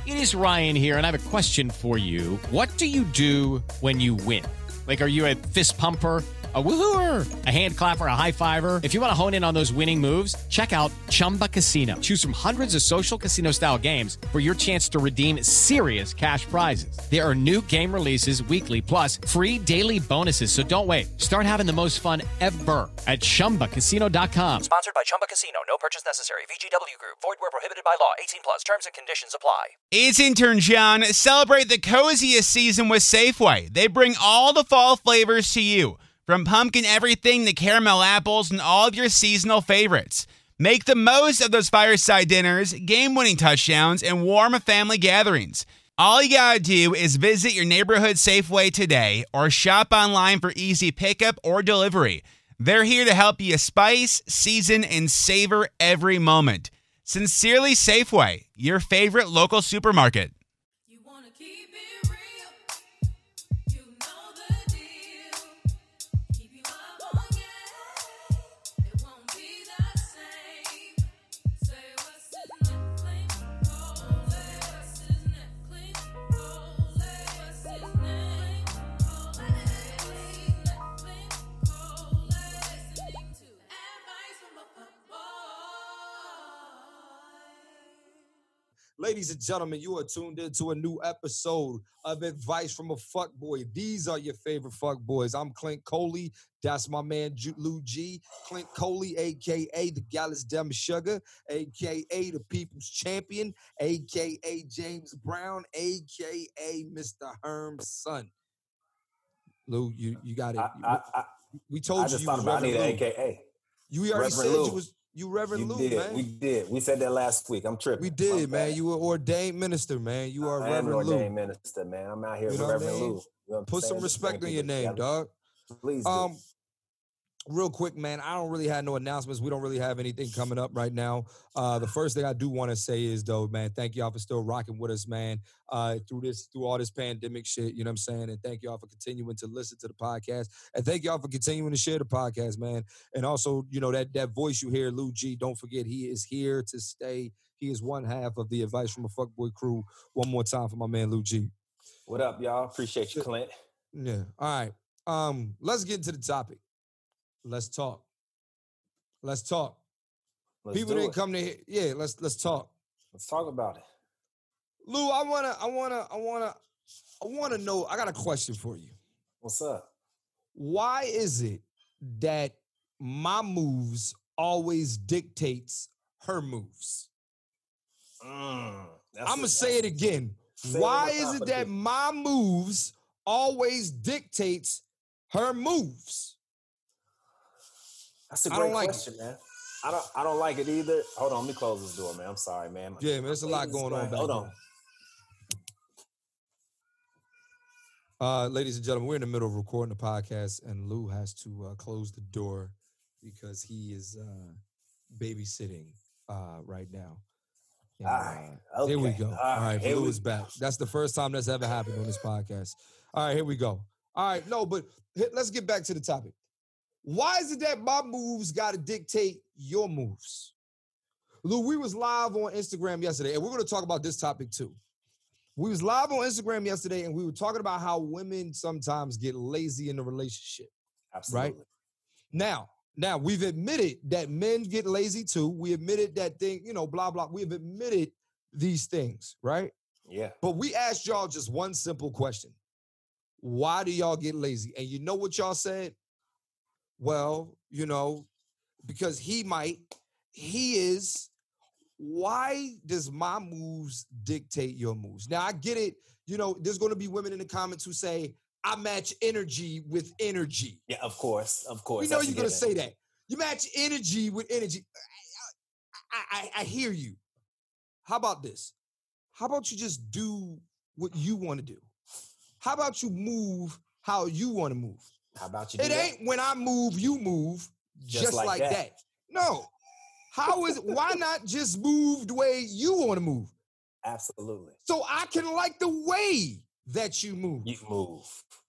It is Ryan here, and I have a question for you. What do you do when you win? Like, are you a fist pumper, a woo-hooer, a hand clapper, a high fiver? If you want to hone in on those winning moves, check out Chumba Casino. Choose from hundreds of social casino-style games for your chance to redeem serious cash prizes. There are new game releases weekly, plus free daily bonuses. So don't wait. Start having the most fun ever at ChumbaCasino.com. Sponsored by Chumba Casino. No purchase necessary. VGW Group. Void where prohibited by law. 18 plus. Terms and conditions apply. It's intern John. Celebrate the coziest season with Safeway. They bring all the fall flavors to you, from pumpkin everything to caramel apples and all of your seasonal favorites. Make the most of those fireside dinners, game-winning touchdowns, and warm family gatherings. All you gotta do is visit your neighborhood Safeway today or shop online for easy pickup or delivery. They're here to help you spice, season, and savor every moment. Sincerely Safeway, your favorite local supermarket. You wanna keep it real, you know the deal. Keep you up all night, it won't be the same. Say what's his name, clean, oh, say what's his name, clean, oh, say what's his name, oh, say clean, oh, listening to advice from a boy. Ladies and gentlemen, you are tuned into a new episode of Advice from a Fuckboy. These are your favorite fuckboys. I'm Clint Coley. That's my man, Lou G. Clint Coley, a.k.a. the Gallus Dem Sugar, a.k.a. the People's Champion, a.k.a. James Brown, a.k.a. Mr. Herm's son. Lou, you got it. We told you thought was about Reverend Lou. AKA. You already Reverend said Lou. you Reverend You Lou, did. man. We did. We said that last week. I'm tripping. We did, My man. bad. You were ordained minister, man. You are I am an Reverend ordained Lou. minister, man. I'm out here You with know what I Reverend mean? Lou. You know what I'm Put some saying? respect on your name, dog. Please do. Real quick, man, I don't really have no announcements. We don't really have anything coming up right now. The first thing I do want to say is, though, man, thank y'all for still rocking with us, man, through all this pandemic shit, you know what I'm saying? And thank y'all for continuing to listen to the podcast. And thank y'all for continuing to share the podcast, man. And also, you know, that voice you hear, Lou G, don't forget, he is here to stay. He is one half of the Advice from a Fuckboy crew. One more time for my man, Lou G. What up, y'all? Appreciate you, Clint. Yeah. All right. Let's get into the topic. Let's talk. People didn't come to here. Yeah, let's talk. Let's talk about it. Lou, I wanna know. I got a question for you. What's up? Why is it that my moves always dictates her moves? I'm gonna say it again. Why is it that my moves always dictates her moves? That's a great question, man. I don't like it either. Hold on, let me close this door, man. I'm sorry, man. Yeah, man, there's a lot going on back Hold on. Ladies and gentlemen, we're in the middle of recording the podcast, and Lou has to close the door because he is babysitting right now. And, okay. Here we go. All right, here Lou we is back. That's the first time that's ever happened on this podcast. All right, here we go. All right, no, but let's get back to the topic. Why is it that my moves got to dictate your moves? Lou, we was live on Instagram yesterday, and we're going to talk about this topic too. We was live on Instagram yesterday, and we were talking about how women sometimes get lazy in the relationship. Absolutely. Right? Now, we've admitted that men get lazy too. We admitted that thing, you know, blah, blah. We've admitted these things, right? Yeah. But we asked y'all just one simple question. Why do y'all get lazy? And you know what y'all said? Well, you know, because why does my moves dictate your moves? Now, I get it. You know, there's going to be women in the comments who say, I match energy with energy. Yeah, of course. We know you're going to say that. You match energy with energy. I hear you. How about this? How about you just do what you want to do? How about you move how you want to move? How about you? It ain't when I move, you move, just like that. No. Why not just move the way you want to move? Absolutely. So I can like the way that you move. You move.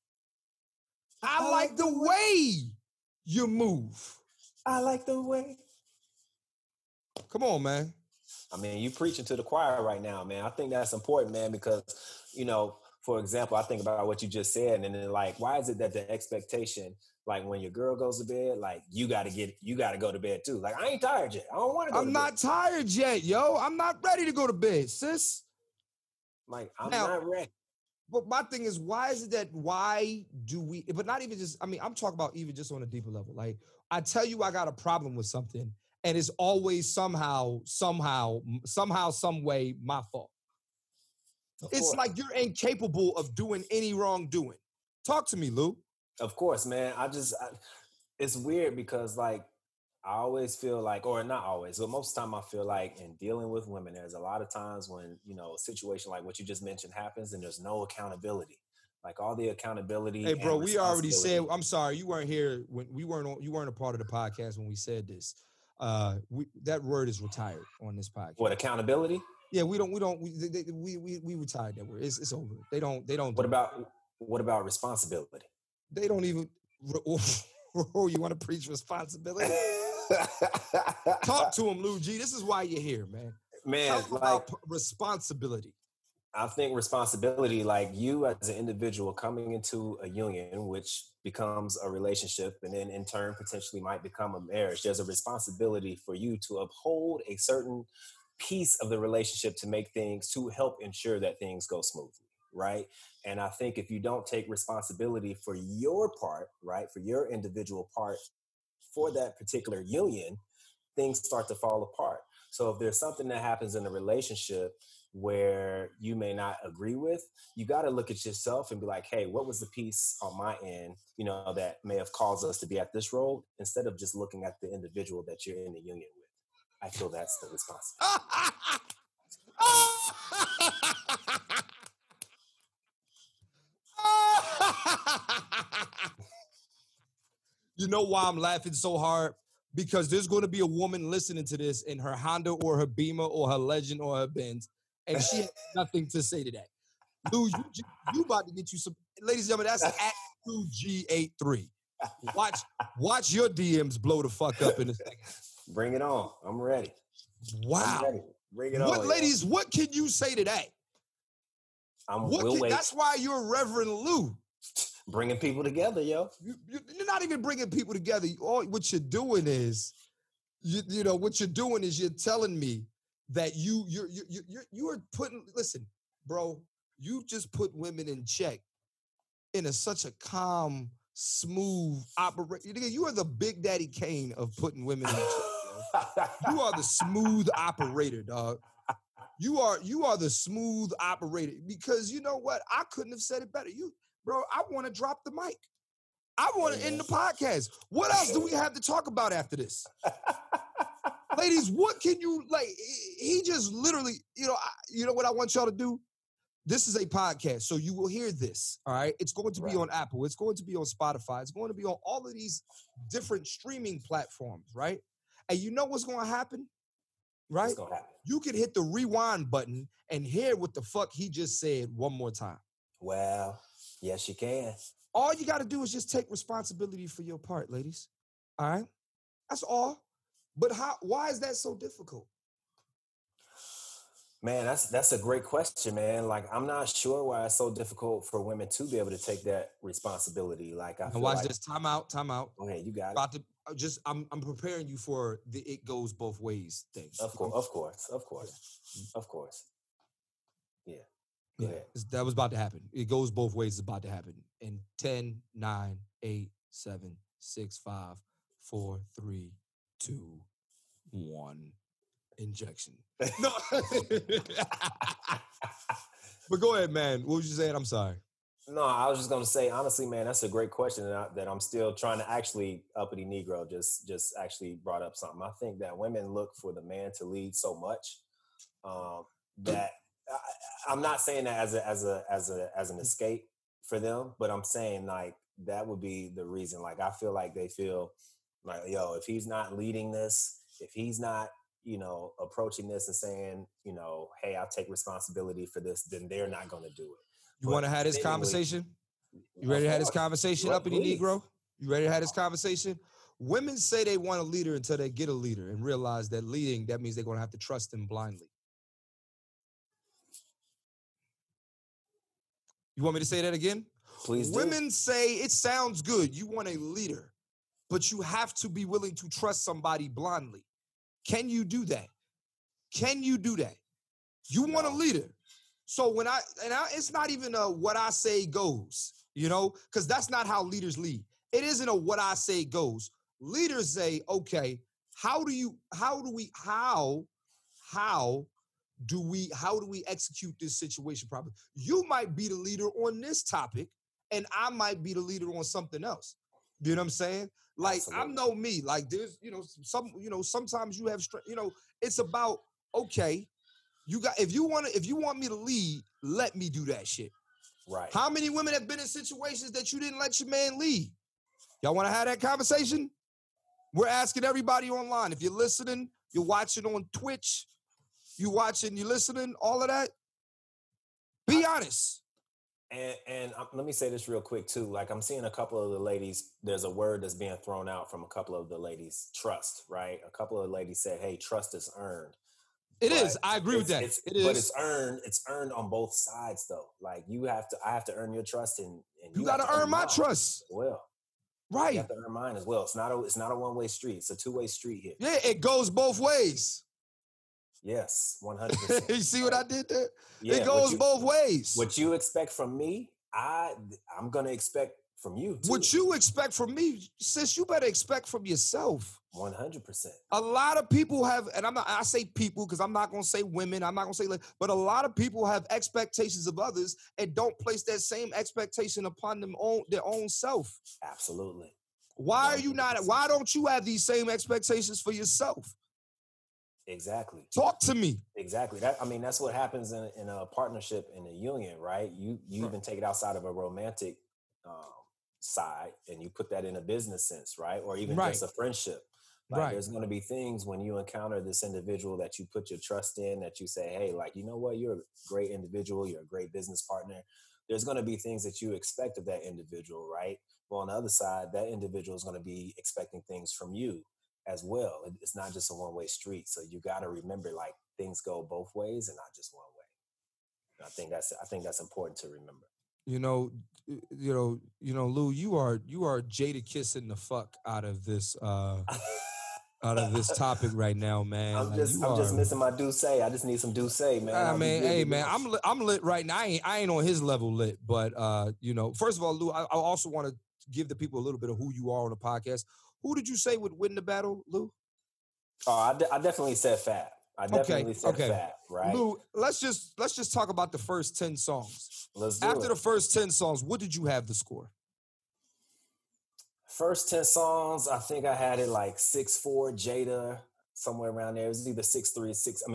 I like the way you move. I like the way. Come on, man. I mean, you preaching to the choir right now, man. I think that's important, man, because, for example, I think about what you just said, and then like, why is it that the expectation, like when your girl goes to bed, like you got to go to bed too. Like, I ain't tired yet. I don't want to go to I'm bed. not tired yet, yo. I'm not ready to go to bed, sis. Like, I'm Now- not ready. But my thing is, why do we, but not even just, I mean, I'm talking about even just on a deeper level. Like, I tell you, I got a problem with something, and it's always somehow, some way, my fault. Of It's course. like you're incapable of doing any wrongdoing. Talk to me, Lou. Of course, man. It's weird because like I always feel like, or not always, but most of the time I feel like in dealing with women, there's a lot of times when, a situation like what you just mentioned happens and there's no accountability. Like all the accountability. Hey, bro, and we already said, responsibility. I'm sorry, you weren't here when you weren't a part of the podcast when we said this. That word is retired on this podcast. What, accountability? Yeah, we retired that word. It's over. They don't. What about responsibility? They don't even. Oh, you want to preach responsibility? Talk to him, Lou G. This is why you're here, man. Man, Talk like about responsibility. I think responsibility, like you as an individual coming into a union, which becomes a relationship and then in turn potentially might become a marriage, there's a responsibility for you to uphold a certain piece of the relationship to help ensure that things go smoothly, right? And I think if you don't take responsibility for your part, right, for your individual part for that particular union, things start to fall apart. So if there's something that happens in a relationship where you may not agree with, you got to look at yourself and be like, hey, what was the piece on my end, that may have caused us to be at this road, instead of just looking at the individual that you're in the union with. I feel that's the responsibility. You know why I'm laughing so hard? Because there's going to be a woman listening to this in her Honda or her Beamer or her Legend or her Benz, and she has nothing to say to that. Lou, you about to get you some, ladies and gentlemen, that's at 2G83. Watch your DMs blow the fuck up in a second. Bring it on. I'm ready. Wow. I'm ready. Bring it on. What, yo. ladies, what can you say to that? We'll wait. That's why you're Reverend Lou. Bringing people together, yo. You're not even bringing people together. What you're doing is, what you're doing is you're telling me that you are putting. Listen, bro, you just put women in check in such a calm, smooth operation. You are the Big Daddy Kane of putting women in check. You are the smooth operator, dog. You are the smooth operator, because you know what? I couldn't have said it better. Bro, I want to drop the mic. I want to end the podcast. What else do we have to talk about after this? Ladies, what can you, like, he just literally, you know what I want y'all to do? This is a podcast, so you will hear this, all right? It's going to be on Apple. It's going to be on Spotify. It's going to be on all of these different streaming platforms, right? And you know what's going to happen, right? What's gonna happen? You can hit the rewind button and hear what the fuck he just said one more time. Well, yes, you can. All you got to do is just take responsibility for your part, ladies. All right? That's all. But why is that so difficult? Man, that's a great question, man. Like, I'm not sure why it's so difficult for women to be able to take that responsibility. Like, I And feel watch like, this. Time out. okay, you got it. About to I'm preparing you for the "it goes both ways" thing. Of course. Yeah. Go Yeah, ahead. that was about to happen. It goes both ways. It's about to happen. In 10, 9, 8, 7, 6, 5, 4, 3, 2, 1. Injection. No. But go ahead, man. What was you saying? I'm sorry. No, I was just gonna say, honestly, man, that's a great question that I'm still trying to actually. Uppity Negro just actually brought up something. I think that women look for the man to lead so much that I'm not saying that as an escape for them, but I'm saying like that would be the reason. Like, I feel like they feel like, yo, if he's not leading this, if he's not, approaching this and saying, hey, I'll take responsibility for this, then they're not going to do it. You want to have this conversation? You ready to have this conversation, Uppity Negro? You ready to have this conversation? Women say they want a leader until they get a leader and realize that leading, that means they're going to have to trust him blindly. You want me to say that again? Please do. Women say it sounds good. You want a leader, but you have to be willing to trust somebody blindly. Can you do that? Can you do that? You want a leader. So it's not even a what I say goes, because that's not how leaders lead. It isn't a what I say goes. Leaders say, okay, how do we execute this situation properly? You might be the leader on this topic, and I might be the leader on something else. You know what I'm saying? Like, Absolutely. I know me. Like, there's, sometimes you have strength. It's about, okay, if you want me to lead, let me do that shit. Right. How many women have been in situations that you didn't let your man lead? Y'all want to have that conversation? We're asking everybody online. If you're listening, you're watching on Twitch, you're listening, all of that. Be honest. And let me say this real quick too. Like, I'm seeing a couple of the ladies, there's a word that's being thrown out from a couple of the ladies, trust, right? A couple of the ladies said, hey, trust is earned. It is. I agree with that. But it's earned on both sides though. Like, I have to earn your trust, and you got to earn my trust. Well, right. You have to earn mine as well. It's not a one-way street. It's a two-way street here. Yeah, it goes both ways. Yes, 100%. You see what I did there? Yeah, it goes both ways. What you expect from me, I'm gonna expect from you too. What you expect from me, sis, you better expect from yourself. 100%. A lot of people have, and I say people because I'm not gonna say women, I'm not gonna say, but a lot of people have expectations of others and don't place that same expectation upon their own self. Absolutely. Why don't you have these same expectations for yourself? Exactly. Talk to me. Exactly. That's what happens in a partnership, in a union, right? You even take it outside of a romantic side, and you put that in a business sense, right? Or even just a friendship. Like, there's going to be things when you encounter this individual that you put your trust in, that you say, hey, like, you know what? You're a great individual. You're a great business partner. There's going to be things that you expect of that individual, right? Well, on the other side, that individual is going to be expecting things from you as well. It's not just a one-way street. So you got to remember, like, things go both ways and not just one way. And I think that's important to remember. Lou, you are Jada kissing the fuck out of this topic right now, man. I'm just missing my Douce. I just need some Douce, man. I'm lit right now. I ain't on his level lit, but first of all, Lou, I also want to give the people a little bit of who you are on the podcast. Who did you say would win the battle, Lou? Oh, I definitely said Fab. Fab, right? Lou, let's just talk about the first 10 songs. Let's do After it. the first 10 songs, what did you have the score? First 10 songs, I think I had it like 6-4 Jada, somewhere around there. It was either 6-3,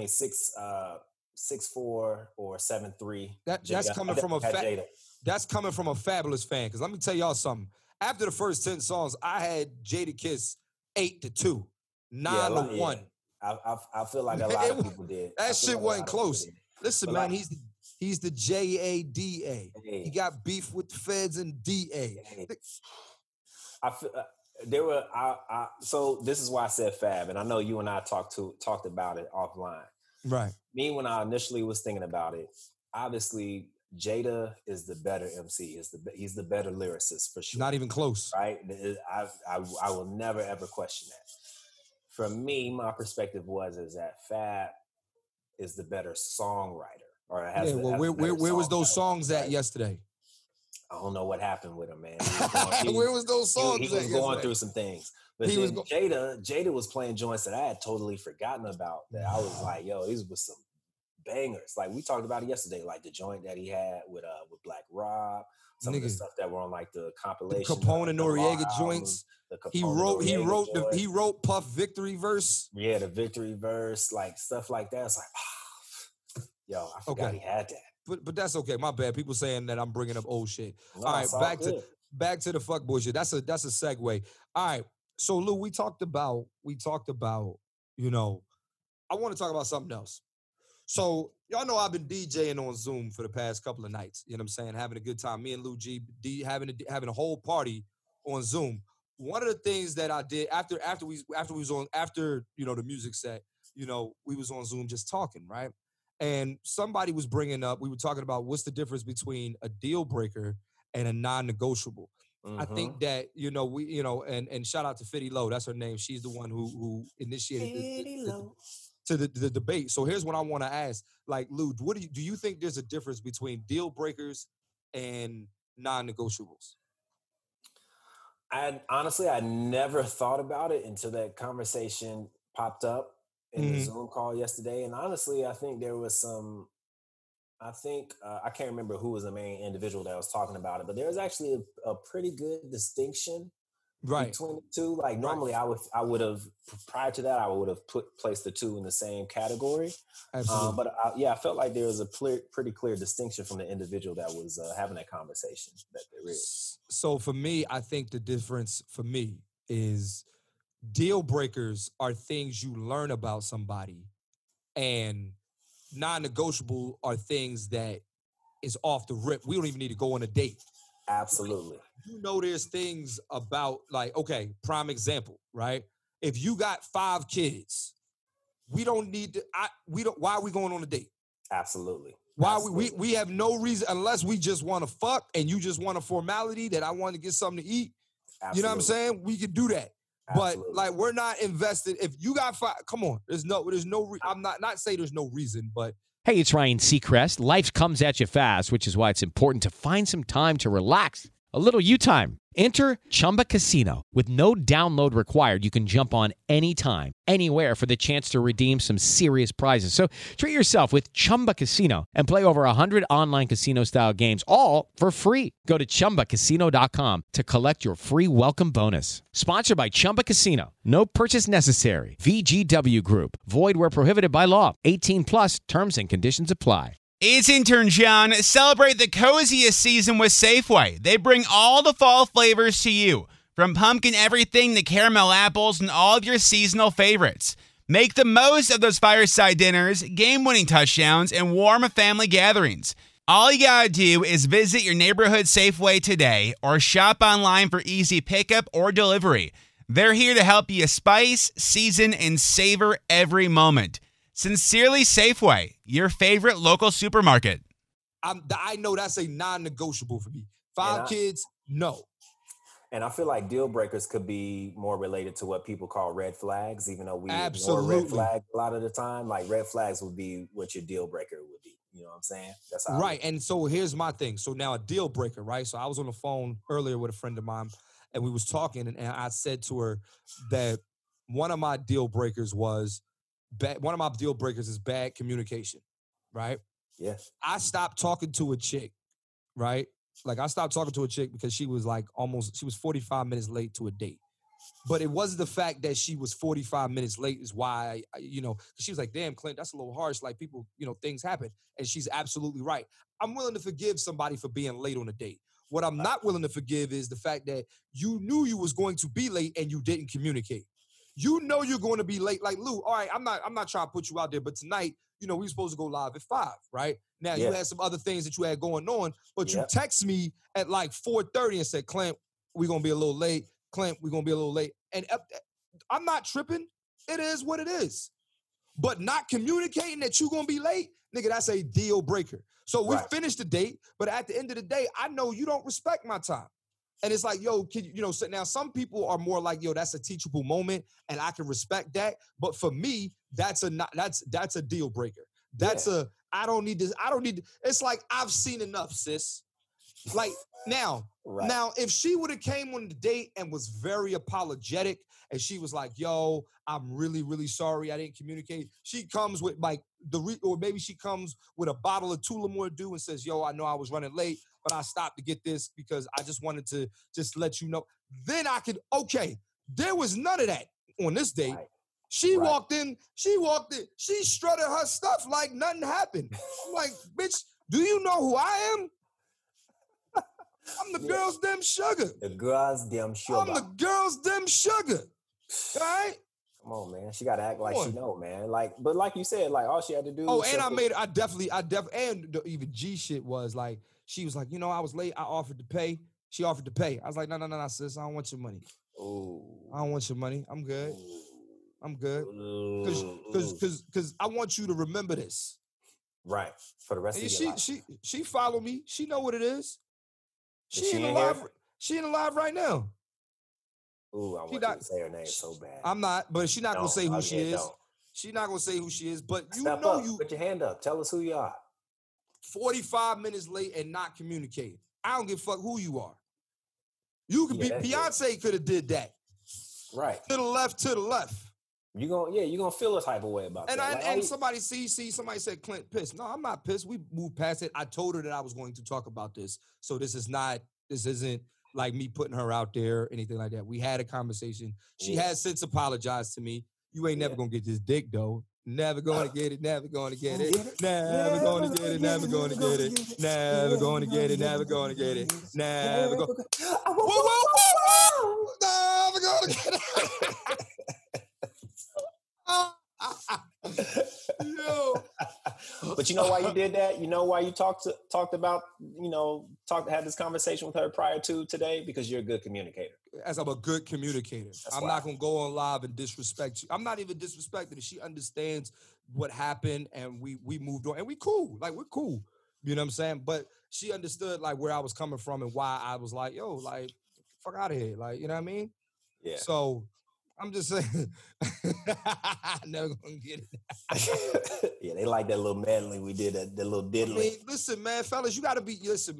6-4 or 7-3. That's coming from that's coming from a fabulous fan. Because let me tell y'all something. After the first 10 songs, I had Jada Kiss 8-2, 9-1. I feel like a lot of people did. That shit wasn't close. Listen, man, he's the JADA. He got beef with the feds and DA. I feel so this is why I said Fab, and I know you and I talked about it offline. Right. Me, when I initially was thinking about it, obviously Jada is the better MC. He's the better lyricist for sure. Not even close. Right? I will never ever question that. For me, my perspective is that Fab is the better songwriter. Where was those songs at yesterday? I don't know what happened with him, man. Where was those songs? He was going through some things. But Jada was playing joints that I had totally forgotten about. That I was like, yo, these were some bangers. Like, we talked about it yesterday, like the joint that he had with Black Rob, some of the stuff that were on like the compilation. The Capone and Noriega joints. He wrote Puff Victory Verse. Yeah, the Victory Verse, like stuff like that. It's like, yo, I forgot he had that. But that's okay. My bad. People saying that I'm bringing up old shit. No, all right, back to the fuck bullshit. That's a segue. All right. So Lou, we talked about, I want to talk about something else. So y'all know I've been DJing on Zoom for the past couple of nights. You know what I'm saying? Having a good time. Me and Lou G having a whole party on Zoom. one of the things that I did after the music set, we was on Zoom just talking, right? And somebody was bringing up, we were talking about what's the difference between a deal breaker and a non-negotiable. I think that, and shout out to Fitty Lowe, that's her name. She's the one who initiated the debate. So here's what I want to ask. Like, Lou, do you think there's a difference between deal breakers and non-negotiables? I never thought about it until that conversation popped up in the Zoom call yesterday. And honestly, I think there was I can't remember who was the main individual that was talking about it, but there was actually a pretty good distinction between the two. Like normally I would have, prior to that, I would have placed the two in the same category. Absolutely. But I felt like there was a pretty clear distinction from the individual that was having that conversation that there is. So for me, I think the difference for me is deal breakers are things you learn about somebody, and non-negotiable are things that is off the rip. We don't even need to go on a date. Absolutely. There's things about, like, okay, prime example, right? If you got 5 kids, we don't need to, why are we going on a date? Absolutely. Why we have no reason, unless we just want to fuck and you just want a formality that I want to get something to eat. Absolutely. You know what I'm saying? We could do that. Absolutely. But like, we're not invested. If you got 5, come on. There's no. I'm not saying there's no reason, but. Hey, it's Ryan Seacrest. Life comes at you fast, which is why it's important to find some time to relax. A little you time. Enter Chumba Casino. With no download required, you can jump on anytime, anywhere for the chance to redeem some serious prizes. So treat yourself with Chumba Casino and play over 100 online casino-style games, all for free. Go to ChumbaCasino.com to collect your free welcome bonus. Sponsored by Chumba Casino. No purchase necessary. VGW Group. Void where prohibited by law. 18 plus. Terms and conditions apply. It's intern John. Celebrate the coziest season with Safeway. They bring all the fall flavors to you, from pumpkin everything to caramel apples and all of your seasonal favorites. Make the most of those fireside dinners, game-winning touchdowns, and warm family gatherings. All you gotta do is visit your neighborhood Safeway today or shop online for easy pickup or delivery. They're here to help you spice, season, and savor every moment. Sincerely Safeway, your favorite local supermarket. I know that's a non-negotiable for me. 5 kids, no. And I feel like deal breakers could be more related to what people call red flags, even though we Absolutely. ignore red flags a lot of the time. Like, red flags would be what your deal breaker would be. You know what I'm saying? That's how right. And so here's my thing. So now a deal breaker, right? So I was on the phone earlier with a friend of mine, and we was talking, and I said to her that one of my deal breakers is bad communication, right? Yeah. I stopped talking to a chick, right? Like, I stopped talking to a chick because she was 45 minutes late to a date. But it wasn't the fact that she was 45 minutes late is why, she was like, damn, Clint, that's a little harsh. Like, people, things happen. And she's absolutely right. I'm willing to forgive somebody for being late on a date. What I'm not willing to forgive is the fact that you knew you was going to be late and you didn't communicate. You know you're going to be late. Like, Lou, all right, I'm not trying to put you out there, but tonight, we were supposed to go live at 5, right? Now, you had some other things that you had going on, but you text me at like 4:30 and said, Clint, we're going to be a little late. Clint, we're going to be a little late. And I'm not tripping. It is what it is. But not communicating that you're going to be late, nigga, that's a deal breaker. So we finished the date, but at the end of the day, I know you don't respect my time. And it's like, yo, so now some people are more like, yo, that's a teachable moment, and I can respect that. But for me, that's a deal breaker. I don't need this. It's like, I've seen enough, sis. Like, now, if she would have came on the date and was very apologetic, and she was like, yo, I'm really, really sorry I didn't communicate. She comes with like or maybe she comes with a bottle of Tullamore Dew and says, yo, I know I was running late, but I stopped to get this because I just wanted to just let you know. Then I could, okay, there was none of that on this date. Right. She walked in, she strutted her stuff like nothing happened. I'm like, bitch, do you know who I am? I'm the girl's damn sugar. The girl's damn sugar. I'm the girl's damn sugar. All right? Come on, man. She got to act like she know, man. But like you said, like, all she had to do. Oh, and I definitely, and the even G shit was like, she was like, I was late. I offered to pay. She offered to pay. I was like, no, sis. I don't want your money. Ooh. I don't want your money. I'm good. Ooh. I'm good. Ooh. Because I want you to remember this. Right. For the rest And of your life. she follow me. She know what it is. Is She she ain't in alive. here? She ain't alive right now. Ooh, I want you not- to say her name so bad. I'm not, but she's not gonna Don't. say who Oh, she yeah, is. don't. She's not gonna say who she is. But you Step know up. Put your hand up. Tell us who you are. 45 minutes late and not communicating. I don't give a fuck who you are. You could Yeah, be that's Beyonce could have did that. Right. To the left. You gonna feel a type of way about And that. Like, and somebody somebody said Clint pissed. No, I'm not pissed. We moved past it. I told her that I was going to talk about this. So this isn't like me putting her out there or anything like that. We had a conversation. She has since apologized to me. You ain't never gonna get this dick though. Never gonna get it, never gonna get it. Never gonna get it, never gonna get it. Never gonna get it, never gonna get it. Never gonna whoa. Never gonna get it. Yo. But you know why you did that? You know why you talked about, had this conversation with her prior to today? Because you're a good communicator. As I'm a good communicator. I'm not going to go on live and disrespect you. I'm not even disrespecting her. She understands what happened and we moved on and we cool. Like we're cool. You know what I'm saying? But she understood like where I was coming from and why I was like, yo, like, fuck out of here. Like, you know what I mean? Yeah. So I'm just saying, never gonna get it. Yeah, they like that little meddling we did, that little diddling. I mean, listen, man, fellas, you gotta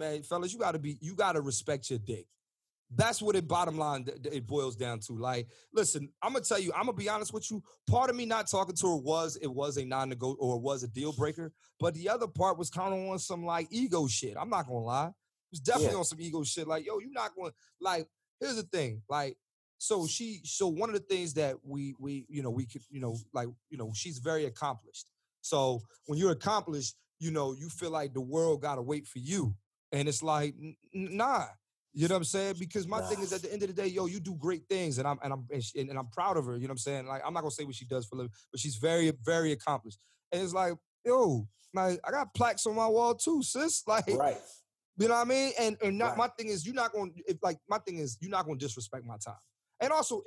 respect your dick. That's what bottom line it boils down to. Like, listen, I'm gonna tell you, I'm gonna be honest with you. Part of me not talking to her was a non-negotiable or was a deal breaker, but the other part was kind of on some like ego shit. I'm not gonna lie, it was definitely on some ego shit. Like, yo, you're not going. Like, here's the thing, like. So one of the things that we could, she's very accomplished. So when you're accomplished, you feel like the world got to wait for you. And it's like, nah, you know what I'm saying? Because my thing is at the end of the day, yo, you do great things and I'm proud of her. You know what I'm saying? Like, I'm not going to say what she does for a living, but she's very, very accomplished. And it's like, yo, like I got plaques on my wall too, sis. Like, right. You know what I mean? And not, my thing is, you're not going to disrespect my time. And also,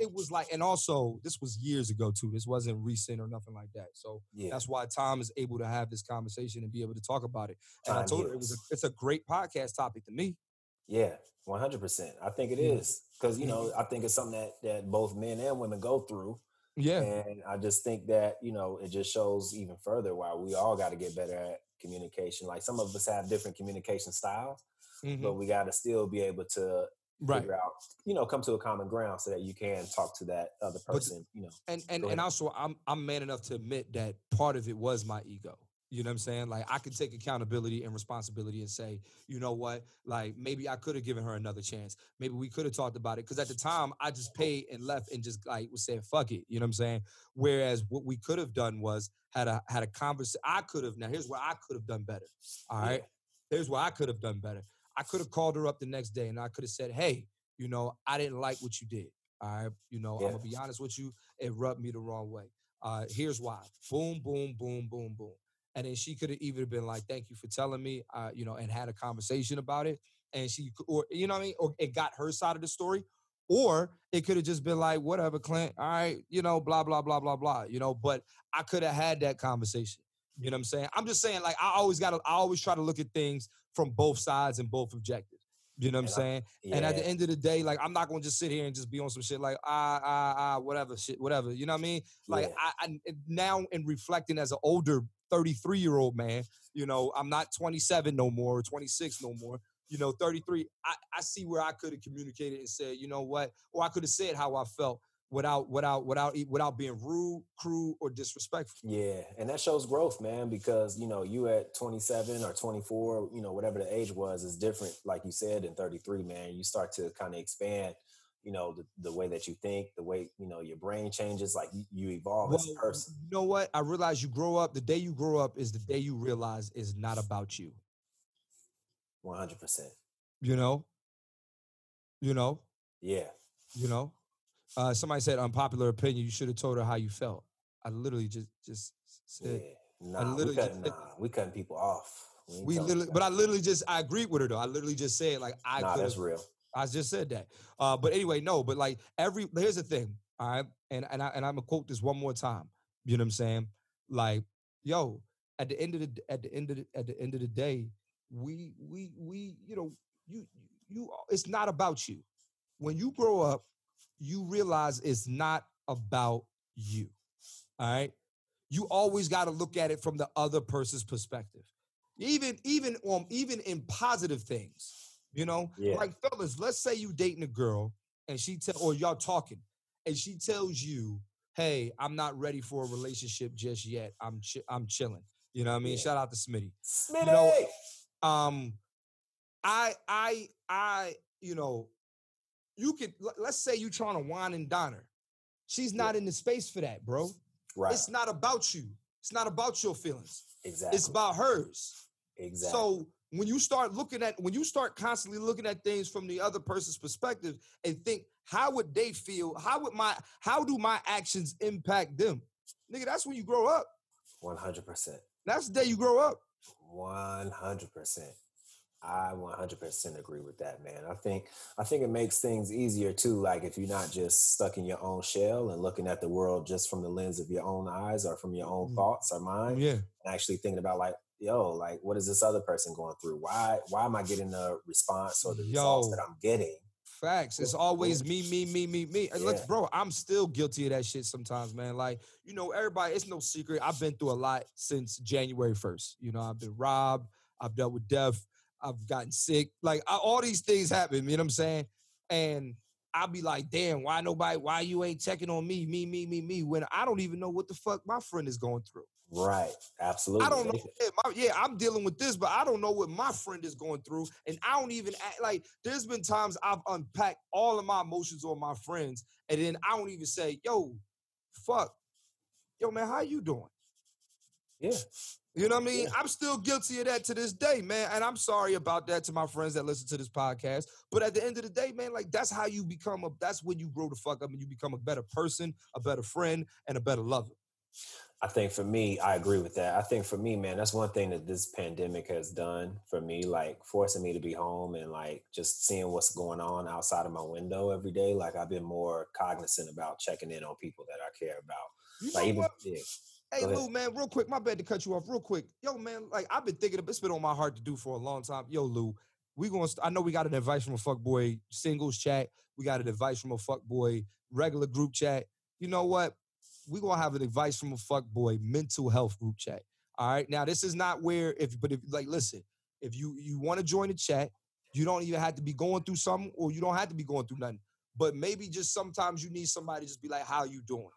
this was years ago, too. This wasn't recent or nothing like that. So that's why Tom is able to have this conversation and be able to talk about it. And I told her it's a great podcast topic to me. Yeah, 100%. I think it is. Because, I think it's something that both men and women go through. Yeah. And I just think that, it just shows even further why we all got to get better at communication. Like, some of us have different communication styles, but we got to still be able to figure out, come to a common ground so that you can talk to that other person, And also I'm man enough to admit that part of it was my ego. You know what I'm saying? Like, I could take accountability and responsibility and say, you know what? Like, maybe I could have given her another chance. Maybe we could have talked about it. Because at the time, I just paid and left and just like was saying, fuck it. You know what I'm saying? Whereas what we could have done was had a conversation. Now here's what I could have done better. All right? Here's what I could have done better. I could have called her up the next day and I could have said, hey, I didn't like what you did. All right. I'm going to be honest with you. It rubbed me the wrong way. Here's why. Boom, boom, boom, boom, boom. And then she could have either been like, thank you for telling me, and had a conversation about it. And or it got her side of the story. Or it could have just been like, whatever, Clint. All right. Blah, blah, blah, blah, blah. But I could have had that conversation. You know what I'm saying? I'm just saying, like, I always try to look at things from both sides and both objectives. You know what I'm saying? And at the end of the day, like, I'm not going to just sit here and just be on some shit like, whatever, shit, whatever. You know what I mean? Like, I now in reflecting as an older 33-year-old man, I'm not 27 no more, or 26 no more. 33, I see where I could have communicated and said, you know what? Or I could have said how I felt without being rude, crude, or disrespectful. Yeah, and that shows growth, man, because, you at 27 or 24, whatever the age was, is different, like you said, than 33, man. You start to kind of expand, the way that you think, the way, your brain changes, like you evolve as a person. You know what? I realize you grow up. The day you grow up is the day you realize it's not about you. 100%. Yeah. Somebody said unpopular opinion. You should have told her how you felt. I literally just said. We cutting people off. I literally I agreed with her though. I literally just said like I. That's real. I just said that. But anyway, no. But like here's the thing. All right, and I'm gonna quote this one more time. You know what I'm saying? Like, yo, at the end of the day, we you know you it's not about you. When you grow up, you realize it's not about you. All right. You always got to look at it from the other person's perspective. Even in positive things. You know, Yeah. like fellas, let's say you dating a girl and or y'all talking and she tells you, "Hey, I'm not ready for a relationship just yet. I'm chilling." You know what I mean? Yeah. Shout out to Smitty. Smitty! You know, you know, let's say you trying to wine and dine her. She's not in the space for that, bro. Right. It's not about you. It's not about your feelings. Exactly. It's about hers. Exactly. So when you start constantly looking at things from the other person's perspective and think, how would they feel? How do my actions impact them? Nigga, that's when you grow up. 100%. That's the day you grow up. 100%. I 100% agree with that, man. I think it makes things easier too. Like if you're not just stuck in your own shell and looking at the world just from the lens of your own eyes or from your own thoughts or mind, Yeah. and actually thinking about like, yo, like what is this other person going through? Why am I getting the response or the results that I'm getting? Facts. It's always me. And Yeah. bro, I'm still guilty of that shit sometimes, man. Like, you know, everybody, it's no secret. I've been through a lot since January 1st. You know, I've been robbed. I've dealt with death. I've gotten sick. Like, all these things happen, you know what I'm saying? And I'll be like, damn, why you ain't checking on me, when I don't even know what the fuck my friend is going through. Right. Absolutely. I don't know. I'm dealing with this, but I don't know what my friend is going through. And I don't even act like there's been times I've unpacked all of my emotions on my friends. And then I don't even say, yo, man, how you doing? Yeah. You know what I mean? Yeah. I'm still guilty of that to this day, man. And I'm sorry about that to my friends that listen to this podcast. But at the end of the day, man, like that's how you that's when you grow the fuck up and you become a better person, a better friend, and a better lover. I think for me, I agree with that. I think for me, man, that's one thing that this pandemic has done for me, like forcing me to be home and like just seeing what's going on outside of my window every day. Like I've been more cognizant about checking in on people that I care about. You Like know even what? yeah. Hey, Go ahead. Lou, man, real quick, my bad to cut you off real quick. Yo, man, like I've been thinking, it's been on my heart to do for a long time. Yo, Lou, I know we got an advice from a fuckboy singles chat. We got an advice from a fuckboy regular group chat. You know what? We're going to have an advice from a fuckboy mental health group chat. All right. Now, this is not where, listen, if you want to join the chat, you don't even have to be going through something or you don't have to be going through nothing. But maybe just sometimes you need somebody to just be like, how you doing?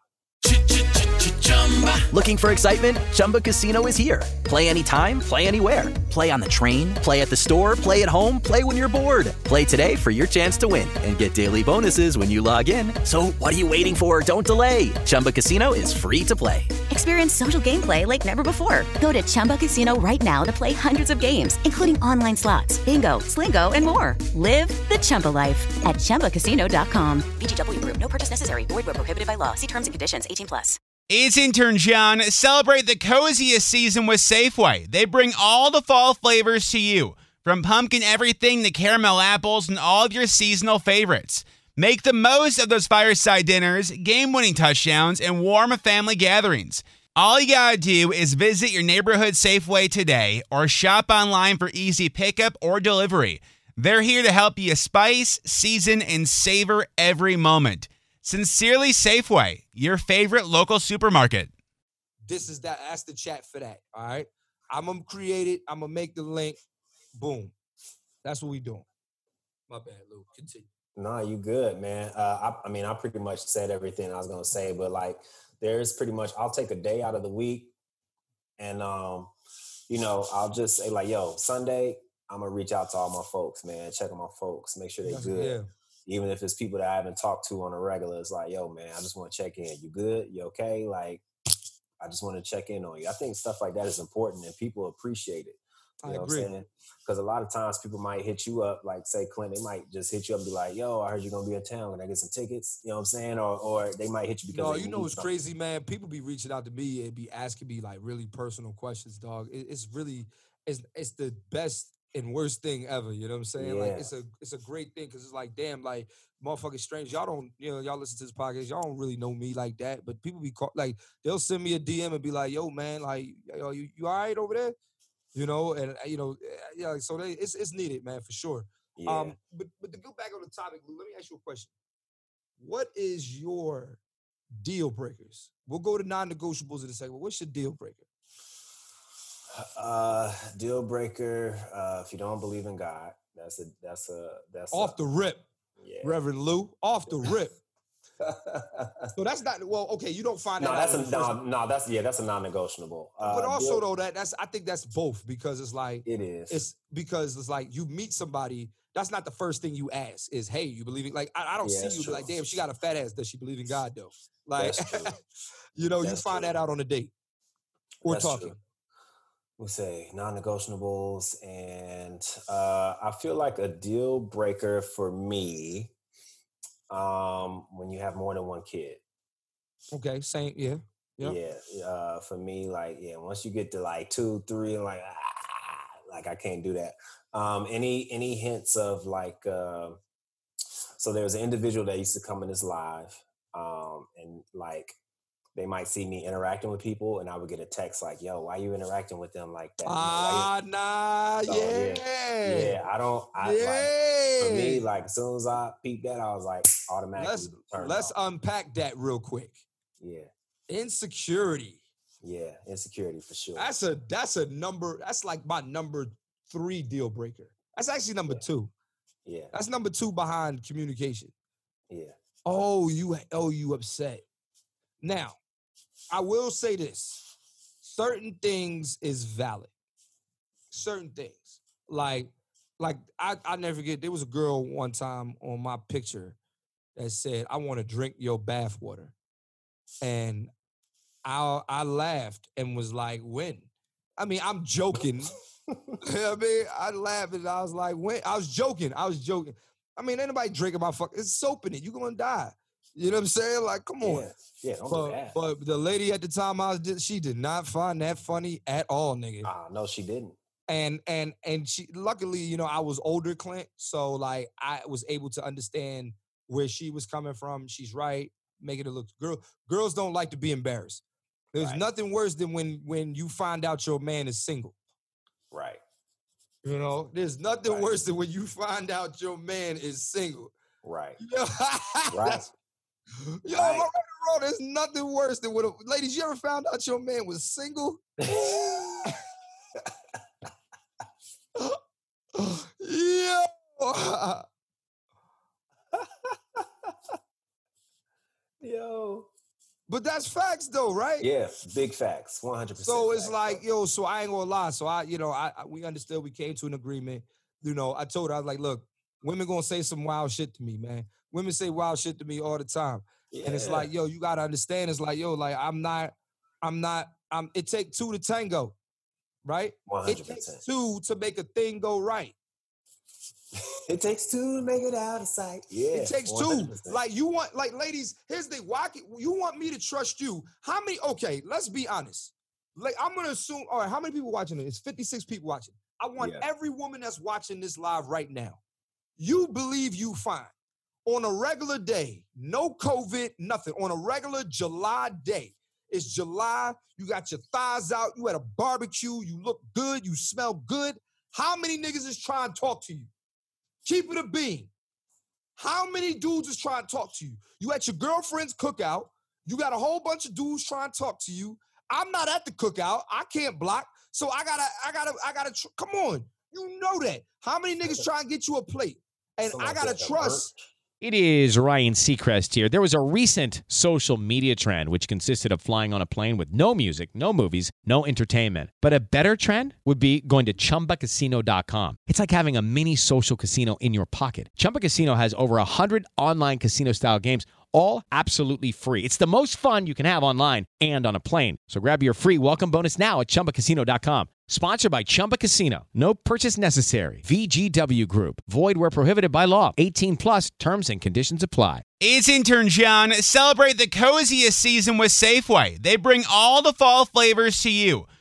Looking for excitement? Chumba Casino is here. Play anytime, play anywhere. Play on the train, play at the store, play at home, play when you're bored. Play today for your chance to win and get daily bonuses when you log in. So what are you waiting for? Don't delay. Chumba Casino is free to play. Experience social gameplay like never before. Go to Chumba Casino right now to play hundreds of games, including online slots, bingo, Slingo, and more. Live the Chumba life at ChumbaCasino.com. VGW Group. No purchase necessary. Void where prohibited by law. See terms and conditions. 18+. It's intern John. Celebrate the coziest season with Safeway. They bring all the fall flavors to you, from pumpkin everything to caramel apples and all of your seasonal favorites. Make the most of those fireside dinners, game-winning touchdowns, and warm family gatherings. All you gotta do is visit your neighborhood Safeway today or shop online for easy pickup or delivery. They're here to help you spice, season, and savor every moment. Sincerely Safeway, your favorite local supermarket. That's the chat for that, all right? I'm going to create it. I'm going to make the link. Boom. That's what we doing. My bad, Lou. Continue. No, you good, man. I pretty much said everything I was going to say, but like there's pretty much, I'll take a day out of the week and, I'll just say like, yo, Sunday, I'm going to reach out to all my folks, man. Check on my folks. Make sure they're good. Yeah. Even if it's people that I haven't talked to on a regular, it's like, yo, man, I just want to check in. You good? You okay? Like, I just want to check in on you. I think stuff like that is important and people appreciate it. You know I agree. what I'm saying? Because a lot of times people might hit you up, like say Clint, they might just hit you up and be like, yo, I heard you're going to be in town. Can I get some tickets? You know what I'm saying? Or they might hit you because No, you know what's crazy, man? People be reaching out to me and be asking me like really personal questions, dog. It's the best and worst thing ever. You know what I'm saying? Like Yeah. it's a great thing because it's like, damn, like motherfucking strange. Y'all don't, y'all listen to this podcast. Y'all don't really know me like that. But people be like, they'll send me a DM and be like, yo, man, like, yo, you all right over there? And yeah, so it's needed, man, for sure. Yeah. But to go back on the topic, Lou, let me ask you a question. What is your deal breakers? We'll go to non-negotiables in a second. What's your deal breaker? Deal breaker. If you don't believe in God, that's Off the rip, yeah. Reverend Lou. Off the rip. So that's not okay. You don't find No, that. that's a non-negotiable. But also though, I think that's both because it's like it is. It's because it's like you meet somebody. That's not the first thing you ask. Is hey, you believe in? Like I don't see you like damn. She got a fat ass. Does she believe in God though? Like you find that out on a date or That's talking. True. We say non-negotiables, and I feel like a deal breaker for me when you have more than one kid. Okay, same, yeah. Yeah. For me, like, once you get to like 2, 3, like I can't do that. Any hints of like, so there's an individual that used to come in this live, and like, they might see me interacting with people, and I would get a text like, "Yo, why you interacting with them like that?" Yeah. Like, for me, like as soon as I peeped that, I was like, automatically. Let's unpack that real quick. Yeah. Insecurity. Yeah, insecurity for sure. That's a number. That's like my number 3 deal breaker. That's actually number 2. Yeah. That's number 2 behind communication. Yeah. Oh, you upset. Now, I will say this. Certain things is valid. Certain things. Like I never forget, there was a girl one time on my picture that said, I want to drink your bathwater. And I laughed and was like, when? I mean, I'm joking. I laughed and I was like, when? I was joking. I mean, anybody drinking my it's soap in it. You're going to die. You know what I'm saying? Like, come on. Yeah, don't do that. But the lady at the time she did not find that funny at all, nigga. No, she didn't. And she, luckily, I was older, Clint, so like I was able to understand where she was coming from. She's right, making it look girls don't like to be embarrassed. There's nothing worse than when you find out your man is single. Right. There's nothing worse than when you find out your man is single. Right. Right. Yo, am I right or wrong? There's nothing worse than ladies, you ever found out your man was single? Yo. Yo. But that's facts though, right? Yeah, big facts, 100%. So it's like, so I ain't gonna lie. So we understood, we came to an agreement. I told her, I was like, look, women gonna say some wild shit to me, man. Women say wild shit to me all the time. Yeah. And it's like, yo, you gotta understand, it's like, yo, like it takes 2 to tango, right? 100%. It takes 2 to make a thing go right. It takes 2 to make it out of sight. Yeah. It takes 100%. 2. Like, you want, like, ladies, here's the thing. You want me to trust you. How many, okay, let's be honest. Like, I'm going to assume, all right, how many people watching it? It's 56 people watching. I want every woman that's watching this live right now. You believe you fine. On a regular day, no COVID, nothing. On a regular July day. It's July. You got your thighs out. You at a barbecue. You look good. You smell good. How many niggas is trying to talk to you? Keep it a bean. How many dudes is trying to talk to you? You at your girlfriend's cookout. You got a whole bunch of dudes trying to talk to you. I'm not at the cookout. I can't block. So I gotta, come on. You know that. How many niggas trying to get you a plate? And I gotta trust. It is Ryan Seacrest here. There was a recent social media trend which consisted of flying on a plane with no music, no movies, no entertainment. But a better trend would be going to ChumbaCasino.com. It's like having a mini social casino in your pocket. Chumba Casino has over 100 online casino-style games, all absolutely free. It's the most fun you can have online and on a plane. So grab your free welcome bonus now at ChumbaCasino.com. Sponsored by Chumba Casino. No purchase necessary. VGW Group. Void where prohibited by law. 18 plus terms and conditions apply. It's intern John. Celebrate the coziest season with Safeway. They bring all the fall flavors to you.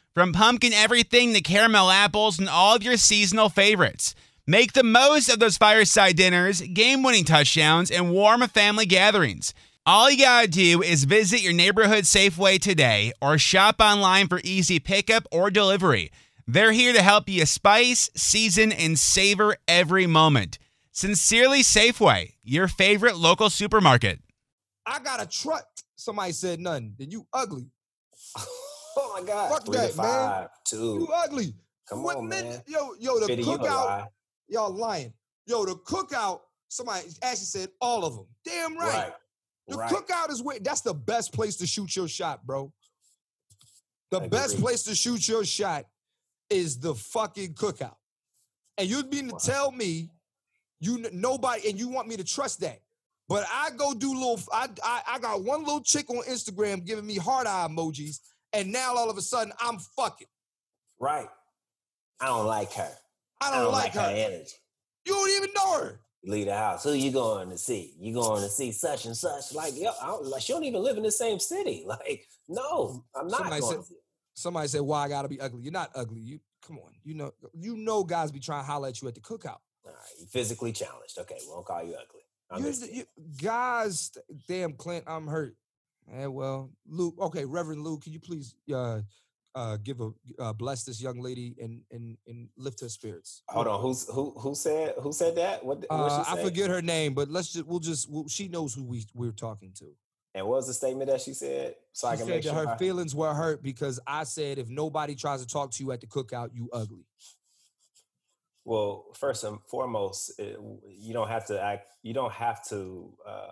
From pumpkin everything to caramel apples and all of your seasonal favorites. Make the most of those fireside dinners, game-winning touchdowns, and warm family gatherings. All you gotta do is visit your neighborhood Safeway today or shop online for easy pickup or delivery. They're here to help you spice, season, and savor every moment. Sincerely Safeway, your favorite local supermarket. I got a truck. Somebody said nothing. Then you ugly. Oh my God. Fuck 3 to that, 5, man. 2. You ugly. Come What on, men- man. Yo, the Fitty, you a cookout. lie. Y'all lying. Yo, the cookout. Somebody actually said all of them. Damn right. The Right. cookout is where that's the best place to shoot your shot, bro. The Agreed. best place to shoot your shot is the fucking cookout. And you mean to tell me nobody, and you want me to trust that. But I go do little, I got one little chick on Instagram giving me heart eye emojis, and now all of a sudden I'm fucking. Right. I don't like her. I don't like her. energy. You don't even know her. Leave the house. Who you going to see? You going to see such and such? Like, yo, she don't even live in the same city. Like, no, I'm not Somebody going said- to. Somebody said, "Why I gotta be ugly?" You're not ugly. You come on. You know, guys be trying to holler at you at the cookout. All right, you physically challenged. Okay, we won't call you ugly. Guys, damn, Clint, I'm hurt. Well, Luke. Okay, Reverend Luke, can you please give bless this young lady and lift her spirits? Hold on, who said that? What she I say? forget her name, but she knows who we're talking to. And what was the statement that she said? So I She can said make that sure. her feelings were hurt because I said if nobody tries to talk to you at the cookout, you ugly. Well, first and foremost, you don't have to act. You don't have to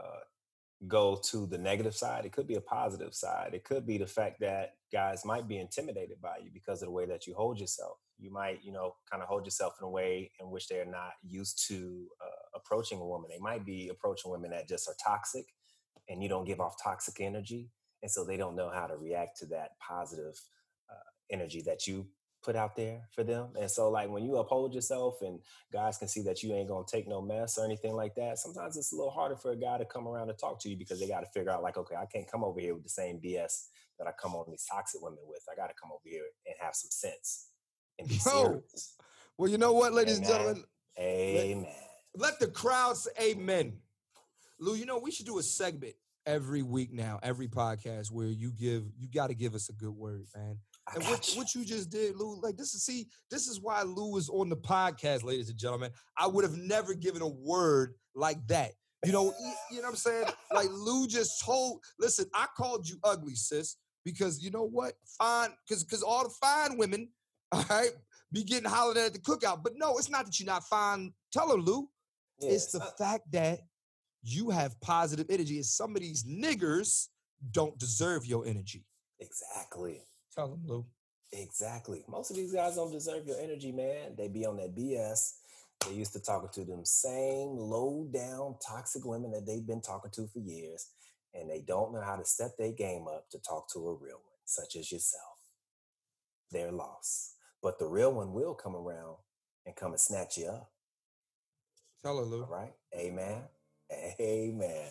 go to the negative side. It could be a positive side. It could be the fact that guys might be intimidated by you because of the way that you hold yourself. You might, kind of hold yourself in a way in which they're not used to approaching a woman. They might be approaching women that just are toxic, and you don't give off toxic energy, and so they don't know how to react to that positive energy that you put out there for them. And so like when you uphold yourself and guys can see that you ain't gonna take no mess or anything like that, sometimes it's a little harder for a guy to come around and talk to you because they got to figure out like, okay, I can't come over here with the same BS that I come on these toxic women with. I got to come over here and have some sense and be serious. Well, you know what, ladies and gentlemen? Amen. Let the crowd say amen. Lou, we should do a segment every week now, every podcast where you got to give us a good word, man. And what you just did, Lou, like this is why Lou is on the podcast, ladies and gentlemen. I would have never given a word like that. You know what I'm saying? Like Lou just listen, I called you ugly, sis, because you know what? Fine, because all the fine women, all right, be getting hollered at the cookout. But no, it's not that you're not fine. Tell her, Lou. Yeah, it's the fact that you have positive energy, and some of these niggers don't deserve your energy. Exactly. Tell them, Lou. Exactly. Most of these guys don't deserve your energy, man. They be on that BS. They used to talking to them same low-down toxic women that they've been talking to for years, and they don't know how to step their game up to talk to a real one, such as yourself. They're lost. But the real one will come around and come and snatch you up. Tell her, Lou. All right? Amen. Amen.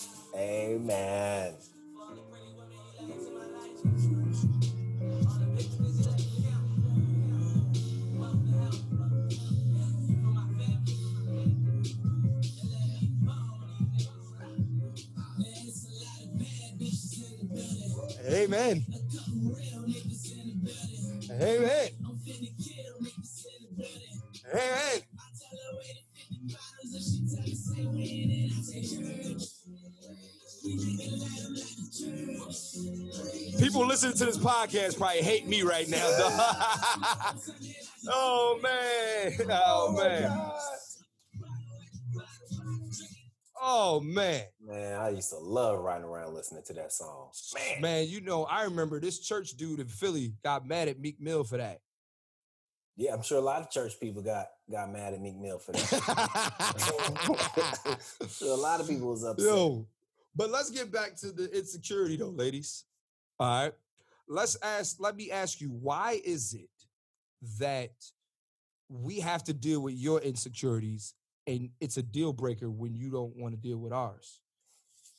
Amen. Amen. Amen. Amen. People listening to this podcast probably hate me right now, dog. Oh man. Oh man. Oh man. Man, I used to love riding around listening to that song. Man, I remember this church dude in Philly got mad at Meek Mill for that. Yeah, I'm sure a lot of church people got mad at Meek Mill for that. I'm sure a lot of people was upset. Yo, but let's get back to the insecurity though, ladies. All right. Let me ask you, why is it that we have to deal with your insecurities and it's a deal breaker when you don't want to deal with ours?